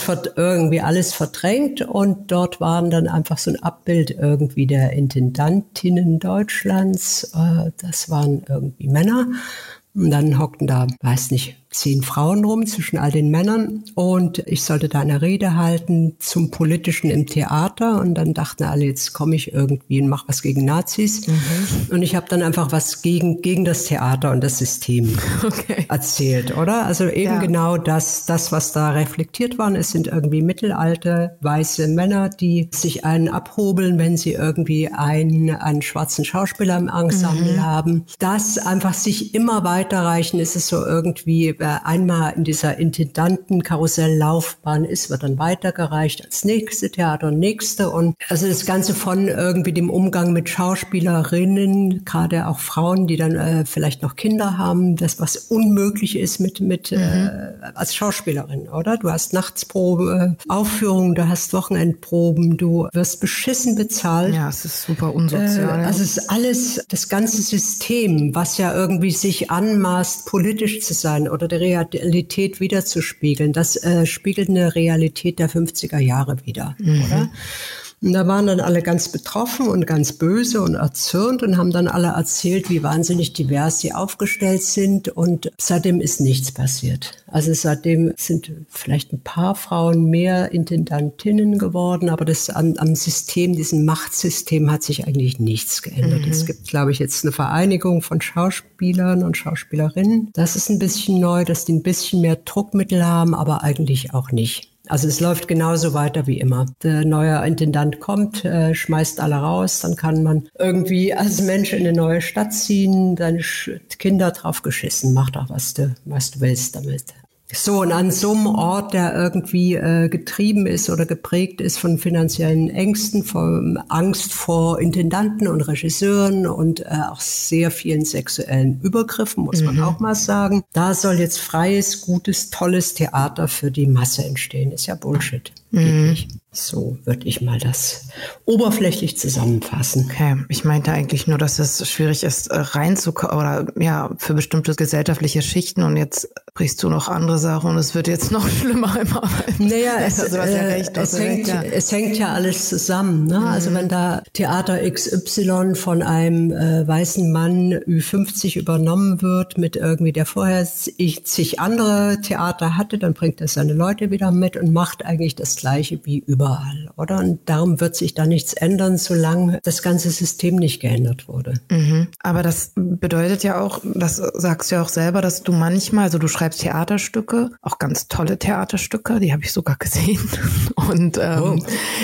verdrängt und dort waren dann einfach so ein Abbild irgendwie der Intendantinnen Deutschlands. Das waren irgendwie Männer. Und dann hockten da, 10 Frauen rum zwischen all den Männern und ich sollte da eine Rede halten zum Politischen im Theater und dann dachten alle, jetzt komme ich irgendwie und mache was gegen Nazis und ich habe dann einfach was gegen das Theater und das System erzählt, oder? Also eben genau das, was da reflektiert waren, es sind irgendwie mittelalte, weiße Männer, die sich einen abhobeln, wenn sie irgendwie einen schwarzen Schauspieler im Ensemble haben. Das einfach sich immer weiterreichen, ist es so irgendwie einmal in dieser Intendantenkarusselllaufbahn ist, wird dann weitergereicht als nächste Theater und nächste. Und also das Ganze von irgendwie dem Umgang mit Schauspielerinnen, gerade auch Frauen, die dann vielleicht noch Kinder haben, das was unmöglich ist als Schauspielerin, oder? Du hast Nachtsprobe, Aufführungen, du hast Wochenendproben, du wirst beschissen bezahlt. Ja, es ist super unsozial. Also es ist alles, das ganze System, was ja irgendwie sich anmaßt, politisch zu sein oder die Realität widerzuspiegeln. Das spiegelt eine Realität der 50er Jahre wider, oder? Und da waren dann alle ganz betroffen und ganz böse und erzürnt und haben dann alle erzählt, wie wahnsinnig divers sie aufgestellt sind. Und seitdem ist nichts passiert. Also seitdem sind vielleicht ein paar Frauen mehr Intendantinnen geworden, aber das am System, diesem Machtsystem hat sich eigentlich nichts geändert. Es gibt, glaube ich, jetzt eine Vereinigung von Schauspielern und Schauspielerinnen. Das ist ein bisschen neu, dass die ein bisschen mehr Druckmittel haben, aber eigentlich auch nicht. Also es läuft genauso weiter wie immer. Der neue Intendant kommt, schmeißt alle raus, dann kann man irgendwie als Mensch in eine neue Stadt ziehen, deine Kinder drauf geschissen, mach doch, was du willst damit. So, und an so einem Ort, der irgendwie getrieben ist oder geprägt ist von finanziellen Ängsten, von Angst vor Intendanten und Regisseuren und auch sehr vielen sexuellen Übergriffen, muss man auch mal sagen. Da soll jetzt freies, gutes, tolles Theater für die Masse entstehen. Ist ja Bullshit. Geht nicht. So würde ich mal das oberflächlich zusammenfassen. Okay, ich meinte eigentlich nur, dass es schwierig ist, reinzukommen oder ja, für bestimmte gesellschaftliche Schichten und jetzt brichst du noch andere Sachen und es wird jetzt noch schlimmer immer. Naja, es hängt ja alles zusammen. Ne? Also wenn da Theater XY von einem weißen Mann Ü50 übernommen wird mit irgendwie, der vorher zig andere Theater hatte, dann bringt er seine Leute wieder mit und macht eigentlich das Gleiche wie überall, oder? Und darum wird sich da nichts ändern, solange das ganze System nicht geändert wurde. Aber das bedeutet ja auch, das sagst du ja auch selber, dass du manchmal, also du schreibst Theaterstücke, auch ganz tolle Theaterstücke, die habe ich sogar gesehen. Und also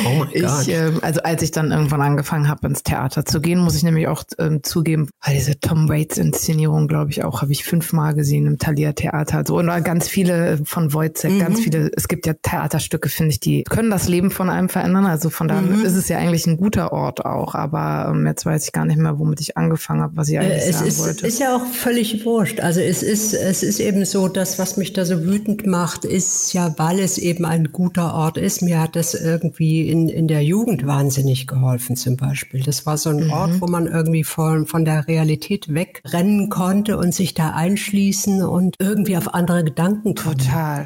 als ich dann irgendwann angefangen habe, ins Theater zu gehen, muss ich nämlich auch zugeben, weil diese Tom Waits-Inszenierung, glaube ich, auch habe ich 5-mal gesehen im Thalia Theater. Also, und ganz viele von Wojciech, ganz viele, es gibt ja Theaterstücke, finde ich, die können das Leben von einem verändern. verändern. Also von daher ist es ja eigentlich ein guter Ort auch. Aber jetzt weiß ich gar nicht mehr, womit ich angefangen habe, was ich eigentlich sagen wollte. Es ist ja auch völlig wurscht. Also es ist eben so, das, was mich da so wütend macht, ist ja, weil es eben ein guter Ort ist. Mir hat das irgendwie in der Jugend wahnsinnig geholfen zum Beispiel. Das war so ein Ort, wo man irgendwie von der Realität wegrennen konnte und sich da einschließen und irgendwie auf andere Gedanken kommen. Total.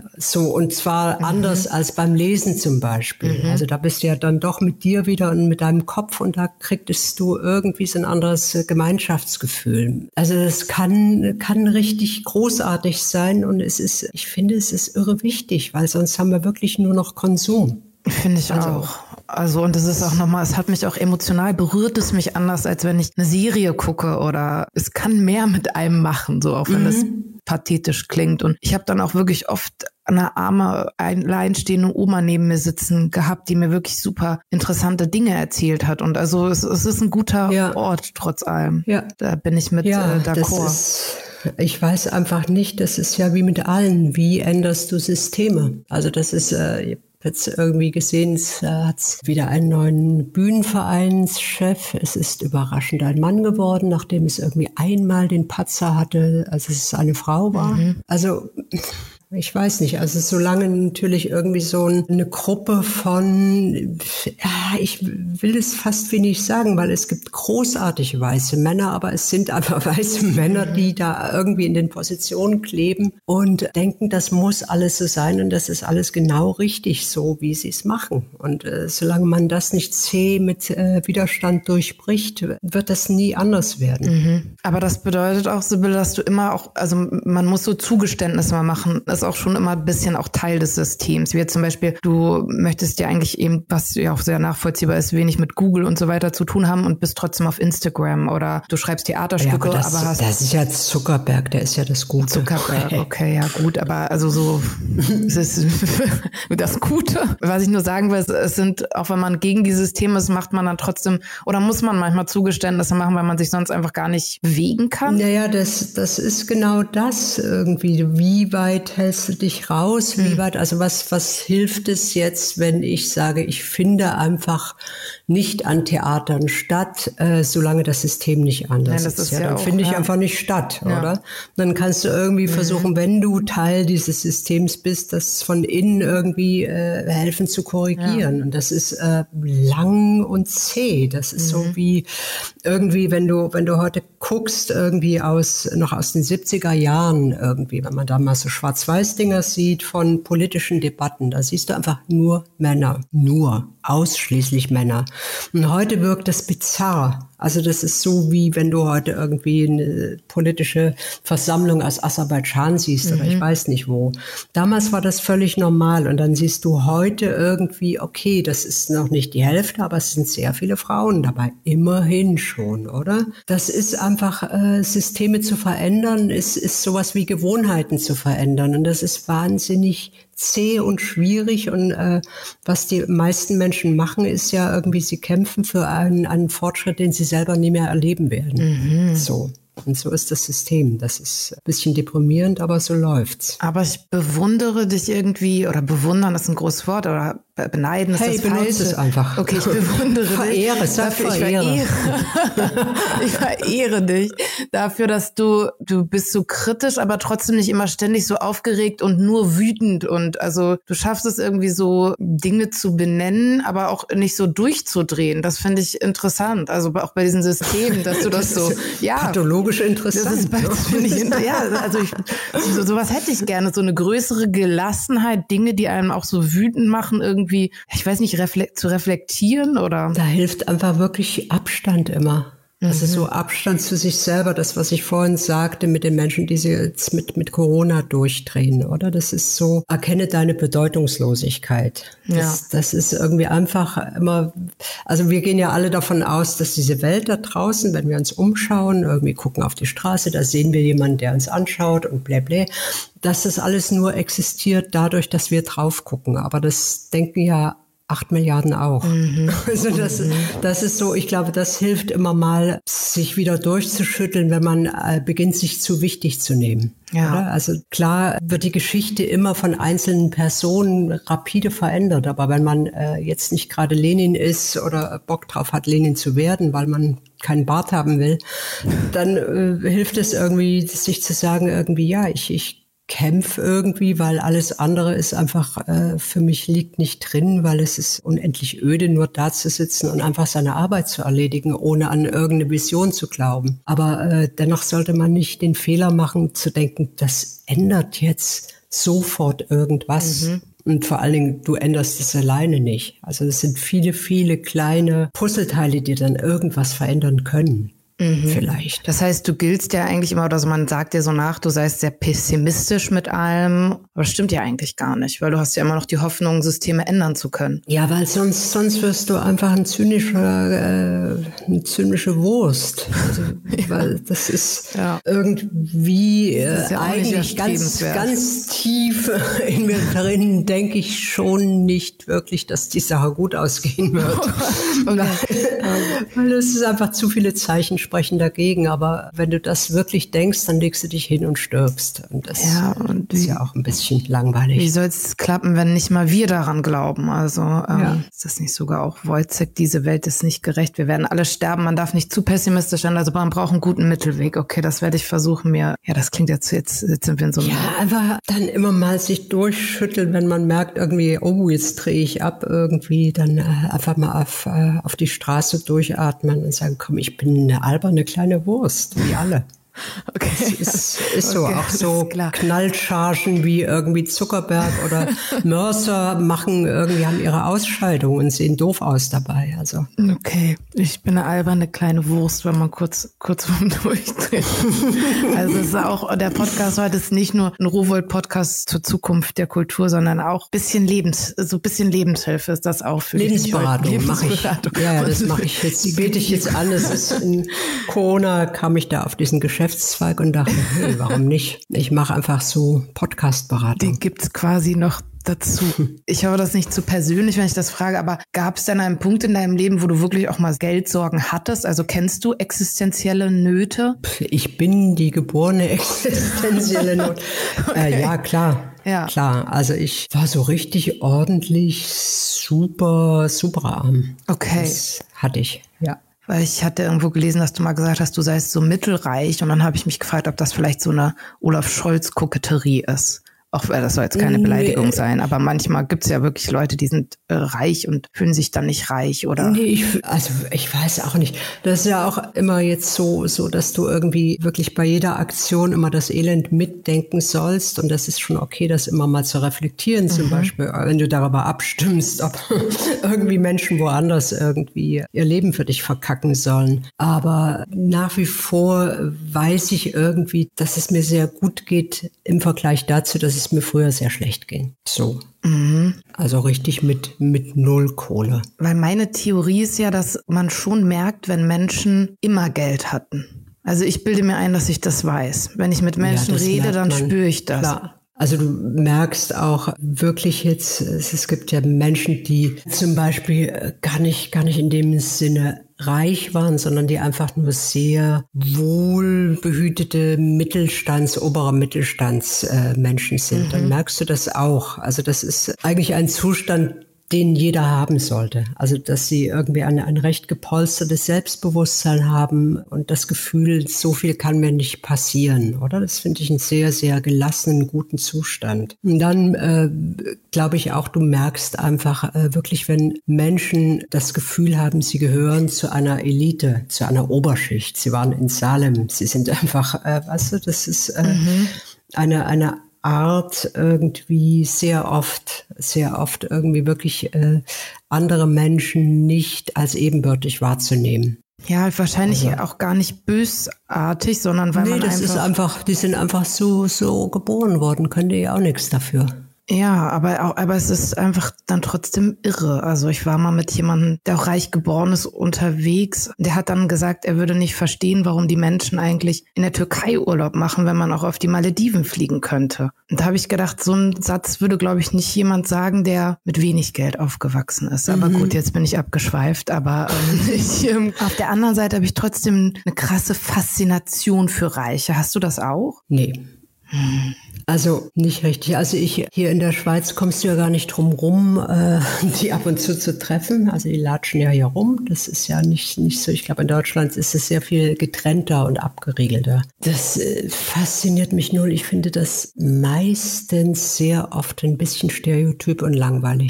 Und zwar anders als beim Lesen zum Beispiel. Also da bist du ja dann doch mit dir wieder und mit deinem Kopf und da kriegtest du irgendwie so ein anderes Gemeinschaftsgefühl. Also das kann richtig großartig sein und ich finde, es ist irre wichtig, weil sonst haben wir wirklich nur noch Konsum. Finde ich auch. Also, und das ist auch nochmal, es hat mich auch emotional berührt, es mich anders, als wenn ich eine Serie gucke oder es kann mehr mit einem machen, so auch wenn das pathetisch klingt. Und ich habe dann auch wirklich oft eine arme, alleinstehende Oma neben mir sitzen gehabt, die mir wirklich super interessante Dinge erzählt hat. Und also es ist ein guter Ort trotz allem. Ja. Da bin ich mit d'accord. Ich weiß einfach nicht, das ist ja wie mit allen, wie änderst du Systeme? Also das ist jetzt irgendwie gesehen, es hat wieder einen neuen Bühnenvereinschef. Es ist überraschend ein Mann geworden, nachdem es irgendwie einmal den Patzer hatte, als es eine Frau war. Also ich weiß nicht, also solange natürlich irgendwie so eine Gruppe von, ich will es fast wenig sagen, weil es gibt großartige weiße Männer, aber es sind einfach weiße Männer, die da irgendwie in den Positionen kleben und denken, das muss alles so sein und das ist alles genau richtig so, wie sie es machen. Und solange man das nicht zäh mit Widerstand durchbricht, wird das nie anders werden. Aber das bedeutet auch, Sibylle, dass du immer auch, also man muss so Zugeständnisse mal machen, ist auch schon immer ein bisschen auch Teil des Systems. Wie jetzt zum Beispiel, du möchtest ja eigentlich eben, was ja auch sehr nachvollziehbar ist, wenig mit Google und so weiter zu tun haben und bist trotzdem auf Instagram oder du schreibst Theaterstücke, aber das ist ja Zuckerberg, der ist ja das Gute. Zuckerberg, okay, ja gut, aber also so, es ist das Gute. Was ich nur sagen will, es sind, auch wenn man gegen die Systeme ist, macht man dann trotzdem, oder muss man manchmal Zugeständnisse machen, weil man sich sonst einfach gar nicht bewegen kann? Naja, das ist genau das irgendwie. Wie weit hältst du dich raus? Wie weit, also was hilft es jetzt, wenn ich sage, ich finde einfach nicht an Theatern statt, solange das System nicht anders ist. Ja, dann finde ich einfach nicht statt, oder? Dann kannst du irgendwie versuchen, wenn du Teil dieses Systems bist, das von innen irgendwie helfen zu korrigieren. Und das ist lang und zäh. Das ist so wie irgendwie, wenn du heute guckst, irgendwie noch aus den 70er Jahren irgendwie, wenn man da mal so Schwarz-Weiß-Dinger sieht von politischen Debatten, da siehst du einfach nur Männer. Ausschließlich Männer. Und heute wirkt das bizarr. Also das ist so, wie wenn du heute irgendwie eine politische Versammlung aus Aserbaidschan siehst oder ich weiß nicht wo. Damals war das völlig normal und dann siehst du heute irgendwie, okay, das ist noch nicht die Hälfte, aber es sind sehr viele Frauen dabei. Immerhin schon, oder? Das ist einfach, Systeme zu verändern, ist sowas wie Gewohnheiten zu verändern und das ist wahnsinnig zäh und schwierig und was die meisten Menschen machen, ist ja irgendwie, sie kämpfen für einen Fortschritt, den sie selber nie mehr erleben werden. So. Und so ist das System. Das ist ein bisschen deprimierend, aber so läuft's. Aber ich bewundere dich irgendwie, oder bewundern ist ein großes Wort, oder beneiden ist das Falsche. Benutze es einfach. Okay, ich bewundere dich. Ich verehre dich dafür, dass du bist so kritisch, aber trotzdem nicht immer ständig so aufgeregt und nur wütend. Und also du schaffst es irgendwie so, Dinge zu benennen, aber auch nicht so durchzudrehen. Das finde ich interessant. Also auch bei diesen Systemen, dass du das so, pathologisch interessant. Das finde ich, also sowas hätte ich gerne, so eine größere Gelassenheit, Dinge, die einem auch so wütend machen, irgendwie, ich weiß nicht, zu reflektieren oder? Da hilft einfach wirklich Abstand immer. Also so Abstand zu sich selber, das, was ich vorhin sagte mit den Menschen, die sie jetzt mit Corona durchdrehen, oder? Das ist so, erkenne deine Bedeutungslosigkeit. Das ist irgendwie einfach immer, also wir gehen ja alle davon aus, dass diese Welt da draußen, wenn wir uns umschauen, irgendwie gucken auf die Straße, da sehen wir jemanden, der uns anschaut und blä, dass das alles nur existiert dadurch, dass wir drauf gucken. Aber das denken ja 8 Milliarden auch. Also das ist so, ich glaube, das hilft immer mal, sich wieder durchzuschütteln, wenn man beginnt, sich zu wichtig zu nehmen. Ja. Oder? Also klar wird die Geschichte immer von einzelnen Personen rapide verändert, aber wenn man jetzt nicht gerade Lenin ist oder Bock drauf hat, Lenin zu werden, weil man keinen Bart haben will, dann hilft es irgendwie, sich zu sagen, irgendwie, ja, ich kämpfe irgendwie, weil alles andere ist einfach, für mich liegt nicht drin, weil es ist unendlich öde, nur da zu sitzen und einfach seine Arbeit zu erledigen, ohne an irgendeine Vision zu glauben. Aber dennoch sollte man nicht den Fehler machen, zu denken, das ändert jetzt sofort irgendwas. Und vor allen Dingen, du änderst es alleine nicht. Also es sind viele, viele kleine Puzzleteile, die dann irgendwas verändern können. Vielleicht. Das heißt, du giltst ja eigentlich immer, oder so, man sagt dir so nach, du seist sehr pessimistisch mit allem. Aber das stimmt ja eigentlich gar nicht, weil du hast ja immer noch die Hoffnung, Systeme ändern zu können. Ja, weil sonst wirst du einfach eine zynische Wurst. Also, weil das ist irgendwie das ist ja eigentlich ganz tief in mir drin, denke ich schon nicht wirklich, dass die Sache gut ausgehen wird. Weil es ist einfach zu viele Zeichen sprechen dagegen, aber wenn du das wirklich denkst, dann legst du dich hin und stirbst. Und das ist ja auch ein bisschen langweilig. Wie soll es klappen, wenn nicht mal wir daran glauben? Also ist das nicht sogar auch Wojciech, diese Welt ist nicht gerecht, wir werden alle sterben, man darf nicht zu pessimistisch sein, also man braucht einen guten Mittelweg. Okay, das werde ich versuchen mir, das klingt jetzt sind wir in so einem... Ja, einfach dann immer mal sich durchschütteln, wenn man merkt irgendwie, oh, jetzt drehe ich ab irgendwie, dann einfach mal auf die Straße durchatmen und sagen, komm, ich bin eine alberne kleine Wurst, wie alle. Okay. Das ist so, okay, auch so Knallchargen wie irgendwie Zuckerberg oder Mercer haben ihre Ausscheidung und sehen doof aus dabei. Also. Okay, ich bin eine alberne kleine Wurst, wenn man kurz vorm Durchdrehen. Also es ist auch, der Podcast heute ist nicht nur ein Rowohlt-Podcast zur Zukunft der Kultur, sondern auch bisschen Lebenshilfe ist das auch für Lebensberatung mache ich. Ja, das mache ich jetzt. Die biete ich jetzt an. Das ist in Corona kam ich da auf diesen Geschäftszweig und dachte, hey, warum nicht? Ich mache einfach so Podcast-Beratung. Den gibt's quasi noch dazu. Ich hoffe, das nicht zu persönlich, wenn ich das frage, aber gab es denn einen Punkt in deinem Leben, wo du wirklich auch mal Geldsorgen hattest? Also kennst du existenzielle Nöte? Ich bin die geborene existenzielle Not. Okay. Ja, klar. Ja. Klar, also ich war so richtig ordentlich super arm. Okay. Das hatte ich, ja. Weil ich hatte irgendwo gelesen, dass du mal gesagt hast, du seist so mittelreich. Und dann habe ich mich gefragt, ob das vielleicht so eine Olaf Scholz-Koketterie ist. Auch das soll jetzt keine Beleidigung sein, aber manchmal gibt es ja wirklich Leute, die sind reich und fühlen sich dann nicht reich, oder? Nee, ich weiß auch nicht. Das ist ja auch immer jetzt so, dass du irgendwie wirklich bei jeder Aktion immer das Elend mitdenken sollst. Und das ist schon okay, das immer mal zu reflektieren. Zum Beispiel, wenn du darüber abstimmst, ob irgendwie Menschen woanders irgendwie ihr Leben für dich verkacken sollen. Aber nach wie vor weiß ich irgendwie, dass es mir sehr gut geht im Vergleich dazu, dass es mir früher sehr schlecht ging. So. Also richtig mit null Kohle. Weil meine Theorie ist ja, dass man schon merkt, wenn Menschen immer Geld hatten. Also ich bilde mir ein, dass ich das weiß. Wenn ich mit Menschen rede, dann spüre ich das. Klar. Also du merkst auch wirklich jetzt, es gibt ja Menschen, die zum Beispiel gar nicht in dem Sinne reich waren, sondern die einfach nur sehr wohlbehütete oberer Mittelstandsmenschen sind. Dann merkst du das auch. Also das ist eigentlich ein Zustand, den jeder haben sollte. Also dass sie irgendwie ein recht gepolstertes Selbstbewusstsein haben und das Gefühl, so viel kann mir nicht passieren, oder? Das finde ich einen sehr, sehr gelassenen, guten Zustand. Und dann glaube ich auch, du merkst einfach wirklich, wenn Menschen das Gefühl haben, sie gehören zu einer Elite, zu einer Oberschicht. Sie waren in Salem, sie sind einfach, weißt du, das ist eine Art irgendwie sehr oft irgendwie wirklich andere Menschen nicht als ebenbürtig wahrzunehmen. Ja, wahrscheinlich auch gar nicht bösartig, sondern weil man das ist einfach, die sind einfach so geboren worden, können die ja auch nichts dafür. Ja, aber es ist einfach dann trotzdem irre. Also ich war mal mit jemandem, der auch reich geboren ist, unterwegs. Der hat dann gesagt, er würde nicht verstehen, warum die Menschen eigentlich in der Türkei Urlaub machen, wenn man auch auf die Malediven fliegen könnte. Und da habe ich gedacht, so einen Satz würde, glaube ich, nicht jemand sagen, der mit wenig Geld aufgewachsen ist. Aber gut, jetzt bin ich abgeschweift. Aber auf der anderen Seite habe ich trotzdem eine krasse Faszination für Reiche. Hast du das auch? Nee. Also nicht richtig. Also hier in der Schweiz kommst du ja gar nicht drum rum, die ab und zu treffen. Also die latschen ja hier rum. Das ist ja nicht so. Ich glaube, in Deutschland ist es sehr viel getrennter und abgeriegelter. Das fasziniert mich null. Ich finde das meistens sehr oft ein bisschen stereotyp und langweilig.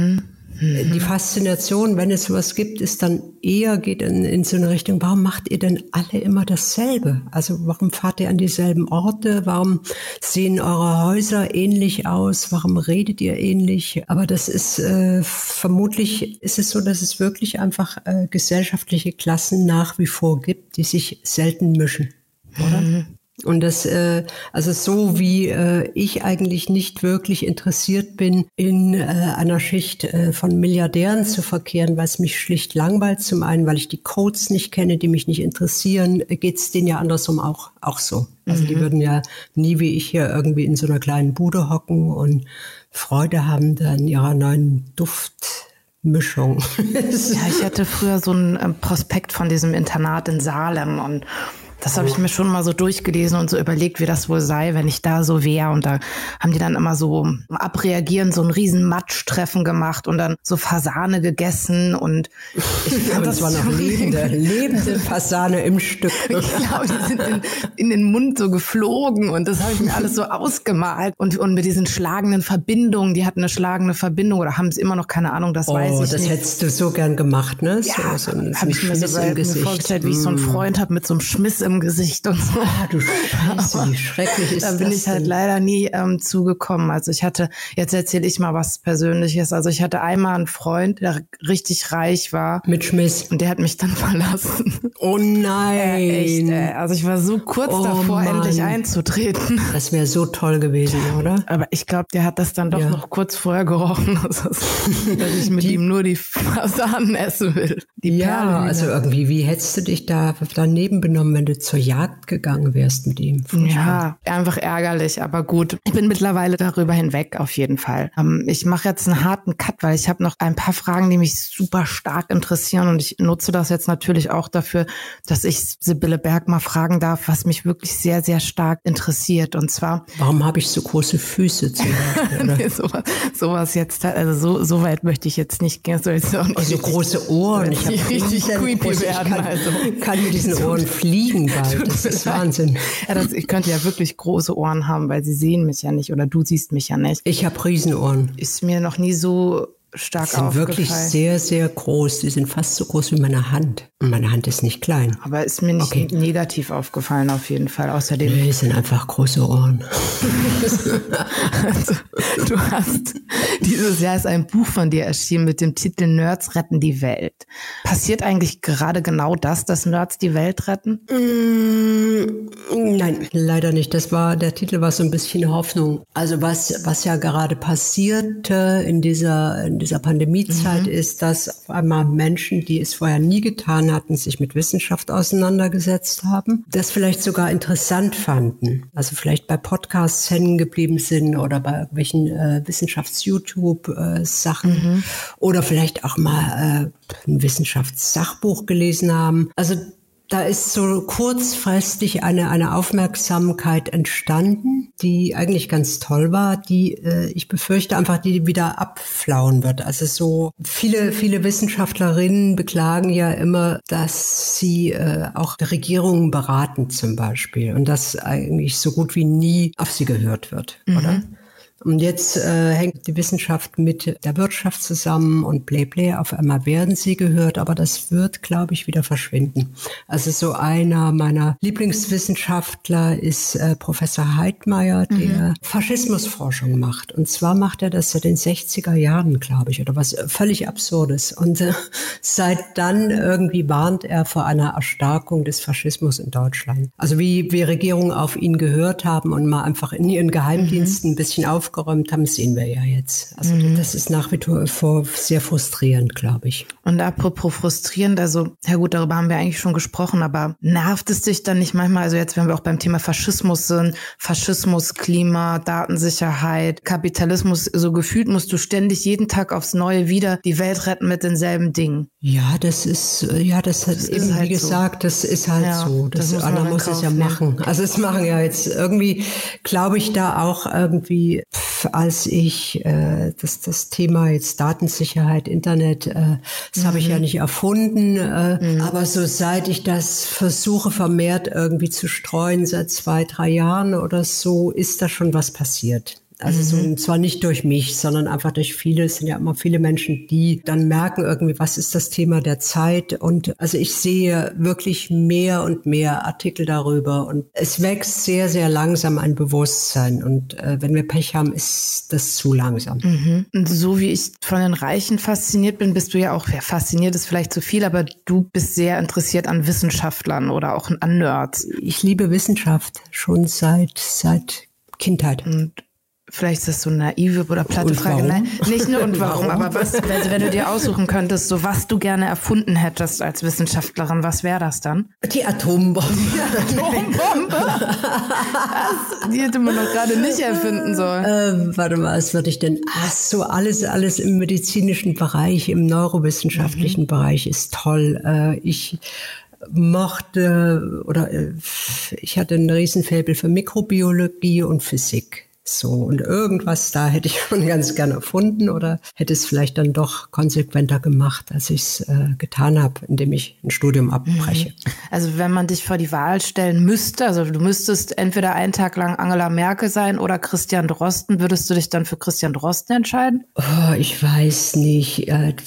Die Faszination, wenn es sowas gibt, ist dann eher, geht in so eine Richtung, warum macht ihr denn alle immer dasselbe? Also warum fahrt ihr an dieselben Orte? Warum sehen eure Häuser ähnlich aus? Warum redet ihr ähnlich? Aber das ist, vermutlich ist es so, dass es wirklich einfach gesellschaftliche Klassen nach wie vor gibt, die sich selten mischen, oder? Und das, also so wie ich eigentlich nicht wirklich interessiert bin, in einer Schicht von Milliardären zu verkehren, weil es mich schlicht langweilt. Zum einen, weil ich die Codes nicht kenne, die mich nicht interessieren, geht's denen ja andersrum auch so. Also die würden ja nie wie ich hier irgendwie in so einer kleinen Bude hocken und Freude haben an ihrer neuen Duftmischung. Ja, ich hatte früher so einen Prospekt von diesem Internat in Salem und das habe ich mir schon mal so durchgelesen und so überlegt, wie das wohl sei, wenn ich da so wäre. Und da haben die dann immer so abreagieren, so ein riesen Matschtreffen gemacht und dann so Fasane gegessen. Und ich fand das war noch lebende Fasane im Stück. Ich glaube, die sind in den Mund so geflogen und das habe ich mir alles so ausgemalt. Und mit diesen schlagenden Verbindungen, die hatten eine schlagende Verbindung oder haben es immer noch, keine Ahnung, das weiß ich nicht. Das hättest du so gern gemacht, ne? Ja, so habe ich mir so vorgestellt, wie ich so einen Freund habe mit so einem Schmiss im Gesicht und so. Ah, du Scheiße, wie schrecklich ist das? Da bin ich halt leider nie zugekommen. Also jetzt erzähle ich mal was Persönliches. Also ich hatte einmal einen Freund, der richtig reich war. Mit Schmiss. Und der hat mich dann verlassen. Oh nein. Echt, ey. Also ich war so kurz davor, endlich einzutreten. Das wäre so toll gewesen, oder? Aber ich glaube, der hat das dann doch noch kurz vorher gerochen, dass ich mit ihm nur die Fasanen essen will. Die Perlen. Also irgendwie, wie hättest du dich da daneben benommen, wenn du zur Jagd gegangen wärst mit ihm? Ja, einfach ärgerlich, aber gut. Ich bin mittlerweile darüber hinweg, auf jeden Fall. Ich mache jetzt einen harten Cut, weil ich habe noch ein paar Fragen, die mich super stark interessieren und ich nutze das jetzt natürlich auch dafür, dass ich Sibylle Berg mal fragen darf, was mich wirklich sehr, sehr stark interessiert. Und zwar... Warum habe ich so große Füße zum Beispiel? Nee, sowas jetzt, also so weit möchte ich jetzt nicht gehen. Also große Ohren. Ich habe richtig creepy werden. Ich kann mit diesen Ohren fliegen bald. Das ist Wahnsinn. Ja, ich könnte ja wirklich große Ohren haben, weil sie sehen mich ja nicht oder du siehst mich ja nicht. Ich habe Riesenohren. Ist mir noch nie so stark aufgefallen. Die sind wirklich sehr, sehr groß. Die sind fast so groß wie meine Hand. Und meine Hand ist nicht klein. Aber ist mir nicht negativ aufgefallen auf jeden Fall. Außerdem. Nee, es sind einfach große Ohren. Also, du hast, dieses Jahr ist ein Buch von dir erschienen mit dem Titel Nerds retten die Welt. Passiert eigentlich gerade genau das, dass Nerds die Welt retten? Nein, leider nicht. Der Titel war so ein bisschen Hoffnung. Also was ja gerade passierte in dieser Pandemiezeit ist, dass auf einmal Menschen, die es vorher nie getan hatten, sich mit Wissenschaft auseinandergesetzt haben, das vielleicht sogar interessant fanden. Also vielleicht bei Podcasts hängen geblieben sind oder bei irgendwelchen Wissenschafts-YouTube-Sachen oder vielleicht auch mal ein Wissenschaftssachbuch gelesen haben. Also da ist so kurzfristig eine Aufmerksamkeit entstanden, die eigentlich ganz toll war, die ich befürchte einfach, die wieder abflauen wird. Also so viele Wissenschaftlerinnen beklagen ja immer, dass sie auch Regierungen beraten zum Beispiel und dass eigentlich so gut wie nie auf sie gehört wird, oder? Und jetzt hängt die Wissenschaft mit der Wirtschaft zusammen und bläblä. Auf einmal werden sie gehört, aber das wird, glaube ich, wieder verschwinden. Also so einer meiner Lieblingswissenschaftler ist Professor Heidmeier, der Faschismusforschung macht. Und zwar macht er das seit den 60er Jahren, glaube ich, oder was völlig Absurdes. Und seit dann irgendwie warnt er vor einer Erstarkung des Faschismus in Deutschland. Also wie Regierungen auf ihn gehört haben und mal einfach in ihren Geheimdiensten ein bisschen aufgehört aufgeräumt haben, sehen wir ja jetzt. Also das ist nach wie vor sehr frustrierend, glaube ich. Und apropos frustrierend, also ja gut, darüber haben wir eigentlich schon gesprochen, aber nervt es dich dann nicht manchmal, also jetzt, wenn wir auch beim Thema Faschismus sind, Faschismus, Klima, Datensicherheit, Kapitalismus, so gefühlt musst du ständig jeden Tag aufs Neue wieder die Welt retten mit denselben Dingen. Ja, das ist eben, halt wie gesagt, das ist halt so. Einer muss es ja machen. Also es machen ja jetzt irgendwie, glaube ich, da auch irgendwie, als ich das Thema jetzt Datensicherheit, Internet, das habe ich ja nicht erfunden, aber so seit ich das versuche vermehrt irgendwie zu streuen, seit 2-3 Jahren oder so, ist da schon was passiert. Also so, zwar nicht durch mich, sondern einfach durch viele, es sind ja immer viele Menschen, die dann merken irgendwie, was ist das Thema der Zeit. Und also ich sehe wirklich mehr und mehr Artikel darüber und es wächst sehr, sehr langsam ein Bewusstsein. Und wenn wir Pech haben, ist das zu langsam. Und so wie ich von den Reichen fasziniert bin, bist du ja auch, fasziniert ist vielleicht zu viel, aber du bist sehr interessiert an Wissenschaftlern oder auch an Nerds. Ich liebe Wissenschaft schon seit Kindheit. Und vielleicht ist das so eine naive oder platte Frage. Nein, nicht nur und warum, aber was, also wenn du dir aussuchen könntest, so was du gerne erfunden hättest als Wissenschaftlerin, was wäre das dann? Die Atombombe. Die Atombombe? Die hätte man doch gerade nicht erfinden sollen. Warte mal, was würde ich denn? Ach so, alles im medizinischen Bereich, im neurowissenschaftlichen Bereich ist toll. Ich mochte ich hatte einen Riesenfaible für Mikrobiologie und Physik. So, und irgendwas da hätte ich schon ganz gerne erfunden oder hätte es vielleicht dann doch konsequenter gemacht, als ich es getan habe, indem ich ein Studium abbreche. Also wenn man dich vor die Wahl stellen müsste, also du müsstest entweder einen Tag lang Angela Merkel sein oder Christian Drosten, würdest du dich dann für Christian Drosten entscheiden? Oh, ich weiß nicht.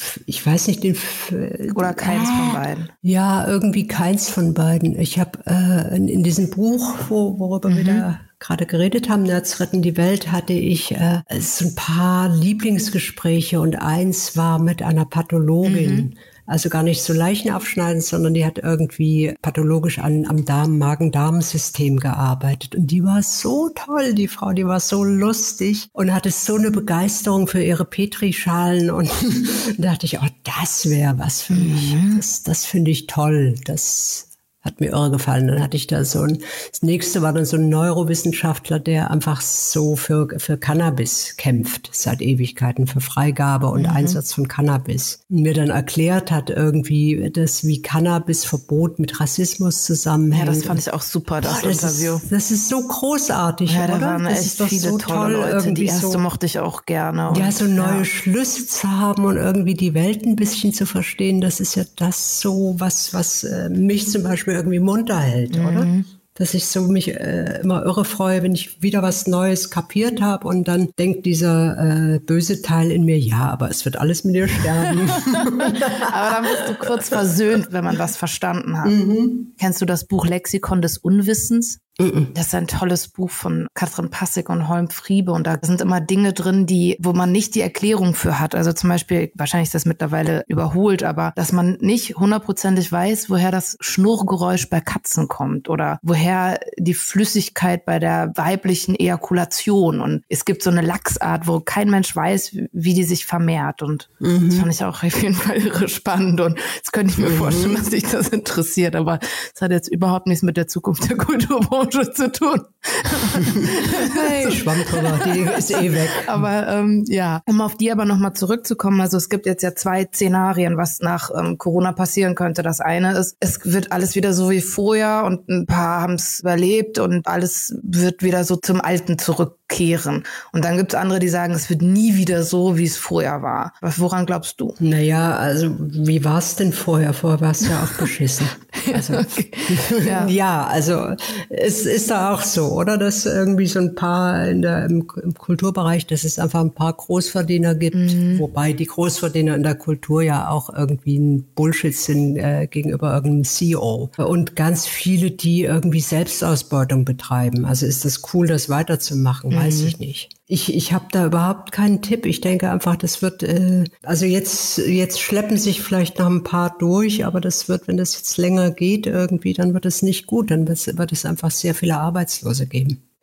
Oder keins von beiden? Ja, irgendwie keins von beiden. Ich habe in diesem Buch, worüber wir da gerade geredet haben, Nerds retten die Welt, hatte ich so ein paar Lieblingsgespräche und eins war mit einer Pathologin. Also gar nicht so Leichen abschneiden, sondern die hat irgendwie pathologisch am Magen-Darm-System gearbeitet. Und die war so toll, die Frau, die war so lustig und hatte so eine Begeisterung für ihre Petrischalen. Und da dachte ich, oh, das wäre was für mich. Das finde ich toll. Das hat mir irre gefallen. Dann hatte ich da das nächste war dann so ein Neurowissenschaftler, der einfach so für Cannabis kämpft, seit Ewigkeiten, für Freigabe und Einsatz von Cannabis. Und mir dann erklärt hat irgendwie, wie Cannabisverbot mit Rassismus zusammenhängt. Ja, das fand ich auch super, das Interview. Das ist so großartig, ja, oder? Da waren das echt ist doch viele so tolle Leute. Die erste so, mochte ich auch gerne. Ja, so neue Schlüsse zu haben und irgendwie die Welt ein bisschen zu verstehen, das ist ja das so, was mich zum Beispiel irgendwie munter hält, oder? Dass ich so mich immer irre freue, wenn ich wieder was Neues kapiert habe und dann denkt dieser böse Teil in mir, ja, aber es wird alles mit dir sterben. Aber dann bist du kurz versöhnt, wenn man was verstanden hat. Kennst du das Buch Lexikon des Unwissens? Das ist ein tolles Buch von Katrin Passig und Holm Friebe und da sind immer Dinge drin, wo man nicht die Erklärung für hat. Also zum Beispiel, wahrscheinlich ist das mittlerweile überholt, aber dass man nicht hundertprozentig weiß, woher das Schnurrgeräusch bei Katzen kommt oder woher die Flüssigkeit bei der weiblichen Ejakulation, und es gibt so eine Lachsart, wo kein Mensch weiß, wie die sich vermehrt, und das fand ich auch auf jeden Fall irre spannend und jetzt könnte ich mir vorstellen, dass sich das interessiert, aber es hat jetzt überhaupt nichts mit der Zukunft der Kulturbranche zu tun. Hey, Schwamm drüber, die ist eh weg. Aber ja, um auf die aber nochmal zurückzukommen, also es gibt jetzt ja 2 Szenarien, was nach Corona passieren könnte. Das eine ist, es wird alles wieder so wie vorher und ein paar haben es überlebt und alles wird wieder so zum Alten zurückkehren. Und dann gibt es andere, die sagen, es wird nie wieder so, wie es vorher war. Woran glaubst du? Naja, also wie war es denn vorher? Vorher war es ja auch beschissen. Also, okay. Ja, also es ist da auch so, oder? Dass irgendwie so ein paar im Kulturbereich, dass es einfach ein paar Großverdiener gibt, wobei die Großverdiener in der Kultur ja auch irgendwie ein Bullshit sind gegenüber irgendeinem CEO. Und ganz viele, die irgendwie Selbstausbeutung betreiben. Also ist das cool, das weiterzumachen? Weiß ich nicht. Ich habe da überhaupt keinen Tipp. Ich denke einfach, das wird, also jetzt schleppen sich vielleicht noch ein paar durch, aber das wird, wenn das jetzt länger geht irgendwie, dann wird es nicht gut. Dann wird es einfach sehr viele Arbeitslose geben.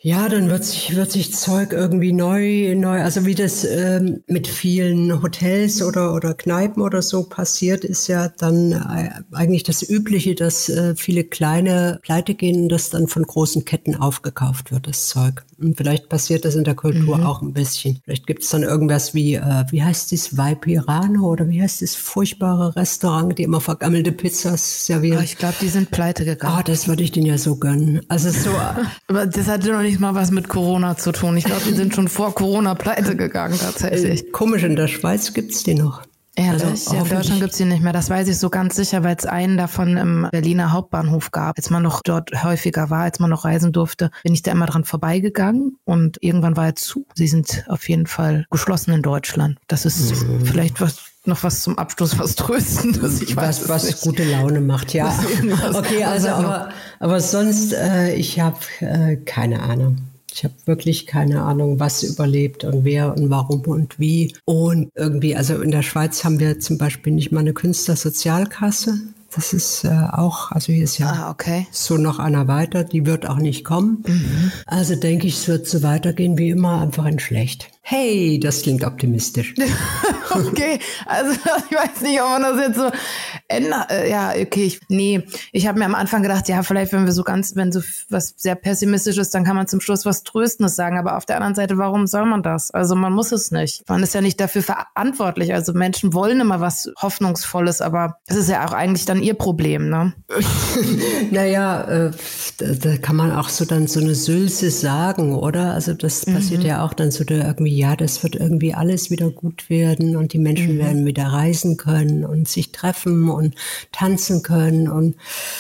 Ja, dann wird sich Zeug irgendwie neu, also wie das mit vielen Hotels oder Kneipen oder so passiert, ist ja dann eigentlich das Übliche, dass viele kleine pleite gehen und das dann von großen Ketten aufgekauft wird, das Zeug. Und vielleicht passiert das in der Kultur auch ein bisschen. Vielleicht gibt es dann irgendwas wie heißt das, Vaipirano oder wie heißt das furchtbare Restaurant, die immer vergammelte Pizzas servieren? Aber ich glaube, die sind pleite gegangen. Das würde ich denen ja so gönnen. Also so. Aber das hatte noch nicht mal was mit Corona zu tun. Ich glaube, die sind schon vor Corona pleite gegangen tatsächlich. Komisch, in der Schweiz gibt's die noch. Ehrlich? Also, ja, in Deutschland gibt's die nicht mehr. Das weiß ich so ganz sicher, weil es einen davon im Berliner Hauptbahnhof gab. Als man noch dort häufiger war, als man noch reisen durfte, bin ich da immer dran vorbeigegangen und irgendwann war er zu. Sie sind auf jeden Fall geschlossen in Deutschland. Das ist vielleicht noch was zum Abschluss, was Tröstendes. Ich weiß was gute Laune macht, ja. Okay, also aber sonst, ich habe keine Ahnung. Ich habe wirklich keine Ahnung, was überlebt und wer und warum und wie. Und irgendwie, also in der Schweiz haben wir zum Beispiel nicht mal eine Künstlersozialkasse. Das ist auch, also hier ist ja so noch einer weiter, die wird auch nicht kommen. Also denke ich, es wird so weitergehen wie immer, einfach in schlecht. Hey, das klingt optimistisch. Okay, also ich weiß nicht, ob man das jetzt so ändert. Ja, okay, ich habe mir am Anfang gedacht, ja, vielleicht wenn so was sehr pessimistisch ist, dann kann man zum Schluss was Tröstendes sagen. Aber auf der anderen Seite, warum soll man das? Also man muss es nicht. Man ist ja nicht dafür verantwortlich. Also Menschen wollen immer was Hoffnungsvolles, aber es ist ja auch eigentlich dann ihr Problem, ne? Naja, da kann man auch so dann so eine Sülze sagen, oder? Also das passiert ja auch dann so irgendwie, ja, das wird irgendwie alles wieder gut werden und die Menschen werden wieder reisen können und sich treffen und tanzen können und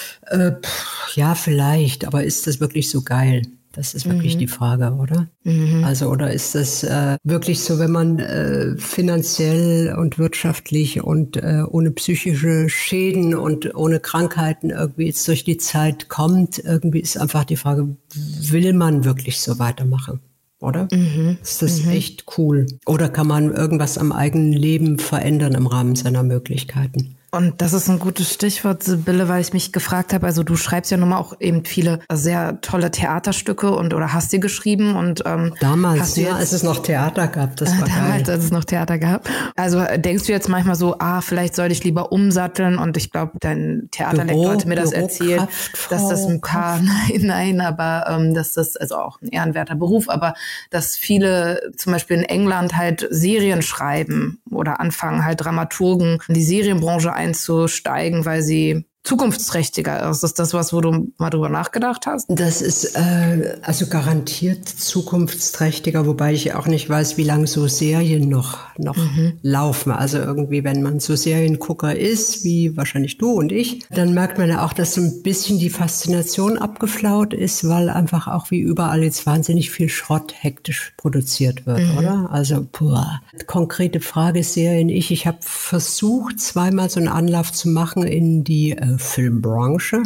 ja, vielleicht, aber ist das wirklich so geil? Das ist wirklich die Frage, oder? Also, oder ist das wirklich so, wenn man finanziell und wirtschaftlich und ohne psychische Schäden und ohne Krankheiten irgendwie jetzt durch die Zeit kommt, irgendwie ist einfach die Frage, will man wirklich so weitermachen? Oder? Ist das echt cool? Oder kann man irgendwas am eigenen Leben verändern im Rahmen seiner Möglichkeiten? Und das ist ein gutes Stichwort, Sibylle, weil ich mich gefragt habe, also du schreibst ja nun mal auch eben viele sehr tolle Theaterstücke oder hast die geschrieben und damals, als es noch Theater gab, das war damals, geil. als es noch Theater gab. Also denkst du jetzt manchmal so, vielleicht soll ich lieber umsatteln und ich glaube, dein Theaterlektor hat mir das erzählt, dass das nein, aber dass das also auch ein ehrenwerter Beruf, aber dass viele zum Beispiel in England halt Serien schreiben oder anfangen halt Dramaturgen in die Serienbranche einzusteigen, weil sie zukunftsträchtiger ist. Ist das was, wo du mal drüber nachgedacht hast? Das ist also garantiert zukunftsträchtiger, wobei ich auch nicht weiß, wie lange so Serien noch laufen. Also irgendwie, wenn man so Seriengucker ist, wie wahrscheinlich du und ich, dann merkt man ja auch, dass so ein bisschen die Faszination abgeflaut ist, weil einfach auch wie überall jetzt wahnsinnig viel Schrott hektisch produziert wird, oder? Also konkrete Frage Serien. Ich habe versucht, zweimal so einen Anlauf zu machen in die Filmbranche.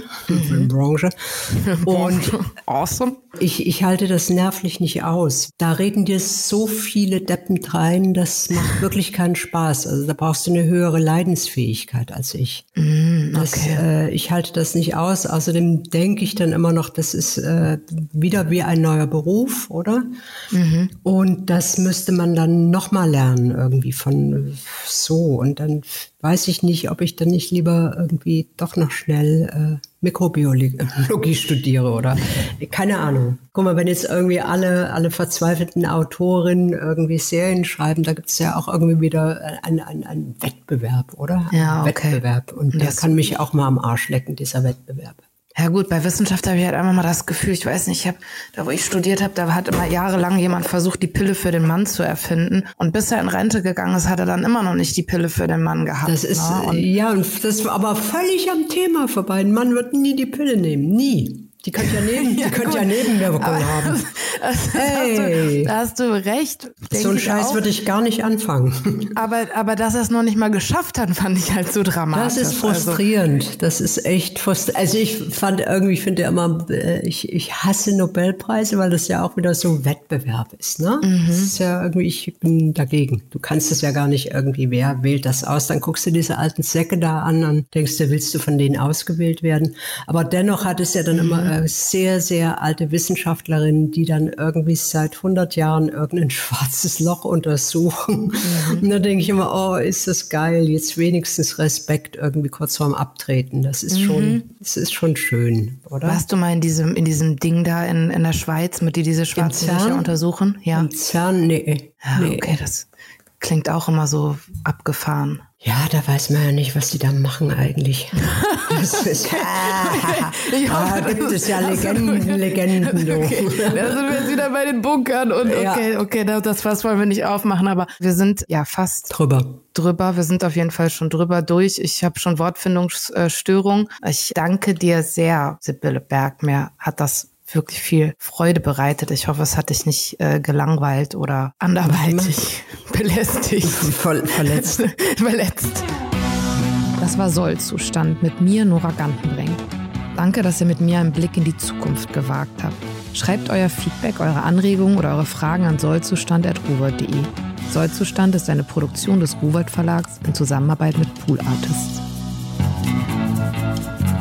Und awesome. Ich halte das nervlich nicht aus. Da reden dir so viele Deppen rein, das macht wirklich keinen Spaß. Also da brauchst du eine höhere Leidensfähigkeit als ich. Ich halte das nicht aus. Außerdem denke ich dann immer noch, das ist wieder wie ein neuer Beruf, oder? Und das müsste man dann nochmal lernen irgendwie von so. Und dann weiß ich nicht, ob ich dann nicht lieber irgendwie doch noch schnell Mikrobiologie studiere oder keine Ahnung. Guck mal, wenn jetzt irgendwie alle verzweifelten Autorinnen irgendwie Serien schreiben, da gibt es ja auch irgendwie wieder einen Wettbewerb, oder? Ja, okay. Wettbewerb. Und der kann mich auch mal am Arsch lecken, dieser Wettbewerb. Ja gut, bei Wissenschaft habe ich halt einfach mal das Gefühl, ich weiß nicht, da wo ich studiert habe, da hat immer jahrelang jemand versucht, die Pille für den Mann zu erfinden. Und bis er in Rente gegangen ist, hat er dann immer noch nicht die Pille für den Mann gehabt. Das ist, und das war aber völlig am Thema vorbei. Ein Mann wird nie die Pille nehmen, nie. Die könnte ja Nebenwirkungen haben. Da hast du recht. So einen Scheiß würde ich gar nicht anfangen. Aber dass er es noch nicht mal geschafft hat, fand ich halt so dramatisch. Das ist frustrierend. Das ist echt frustrierend. Also ich finde ja immer, ich hasse Nobelpreise, weil das ja auch wieder so Wettbewerb ist, ne? Das ist ja irgendwie, ich bin dagegen. Du kannst es ja gar nicht irgendwie, wer wählt das aus? Dann guckst du diese alten Säcke da an und denkst du, willst du von denen ausgewählt werden? Aber dennoch hat es ja dann immer sehr, sehr alte Wissenschaftlerin, die dann irgendwie seit 100 Jahren irgendein schwarzes Loch untersuchen. Und da denke ich immer, oh, ist das geil, jetzt wenigstens Respekt irgendwie kurz vorm Abtreten. Das ist schon schön, oder? Warst du mal in diesem Ding da in der Schweiz, mit diese schwarzen Löcher untersuchen? Ja. Im CERN? Nee. Ja, okay, das klingt auch immer so abgefahren. Ja, da weiß man ja nicht, was die da machen eigentlich. Das ist, gibt es ja Legenden. Okay. Da sind wir jetzt wieder bei den Bunkern und okay, das wollen wir nicht aufmachen, aber wir sind ja fast drüber. Wir sind auf jeden Fall schon drüber durch. Ich habe schon Wortfindungsstörung. Ich danke dir sehr, Sibylle Berg. Mir hat das wirklich viel Freude bereitet. Ich hoffe, es hat dich nicht gelangweilt oder anderweitig belästigt. Verletzt. Das war Sollzustand mit mir, Nora Gantenbrink. Danke, dass ihr mit mir einen Blick in die Zukunft gewagt habt. Schreibt euer Feedback, eure Anregungen oder eure Fragen an sollzustand@ruwold.de. Sollzustand ist eine Produktion des Ruwold Verlags in Zusammenarbeit mit Pool Artists.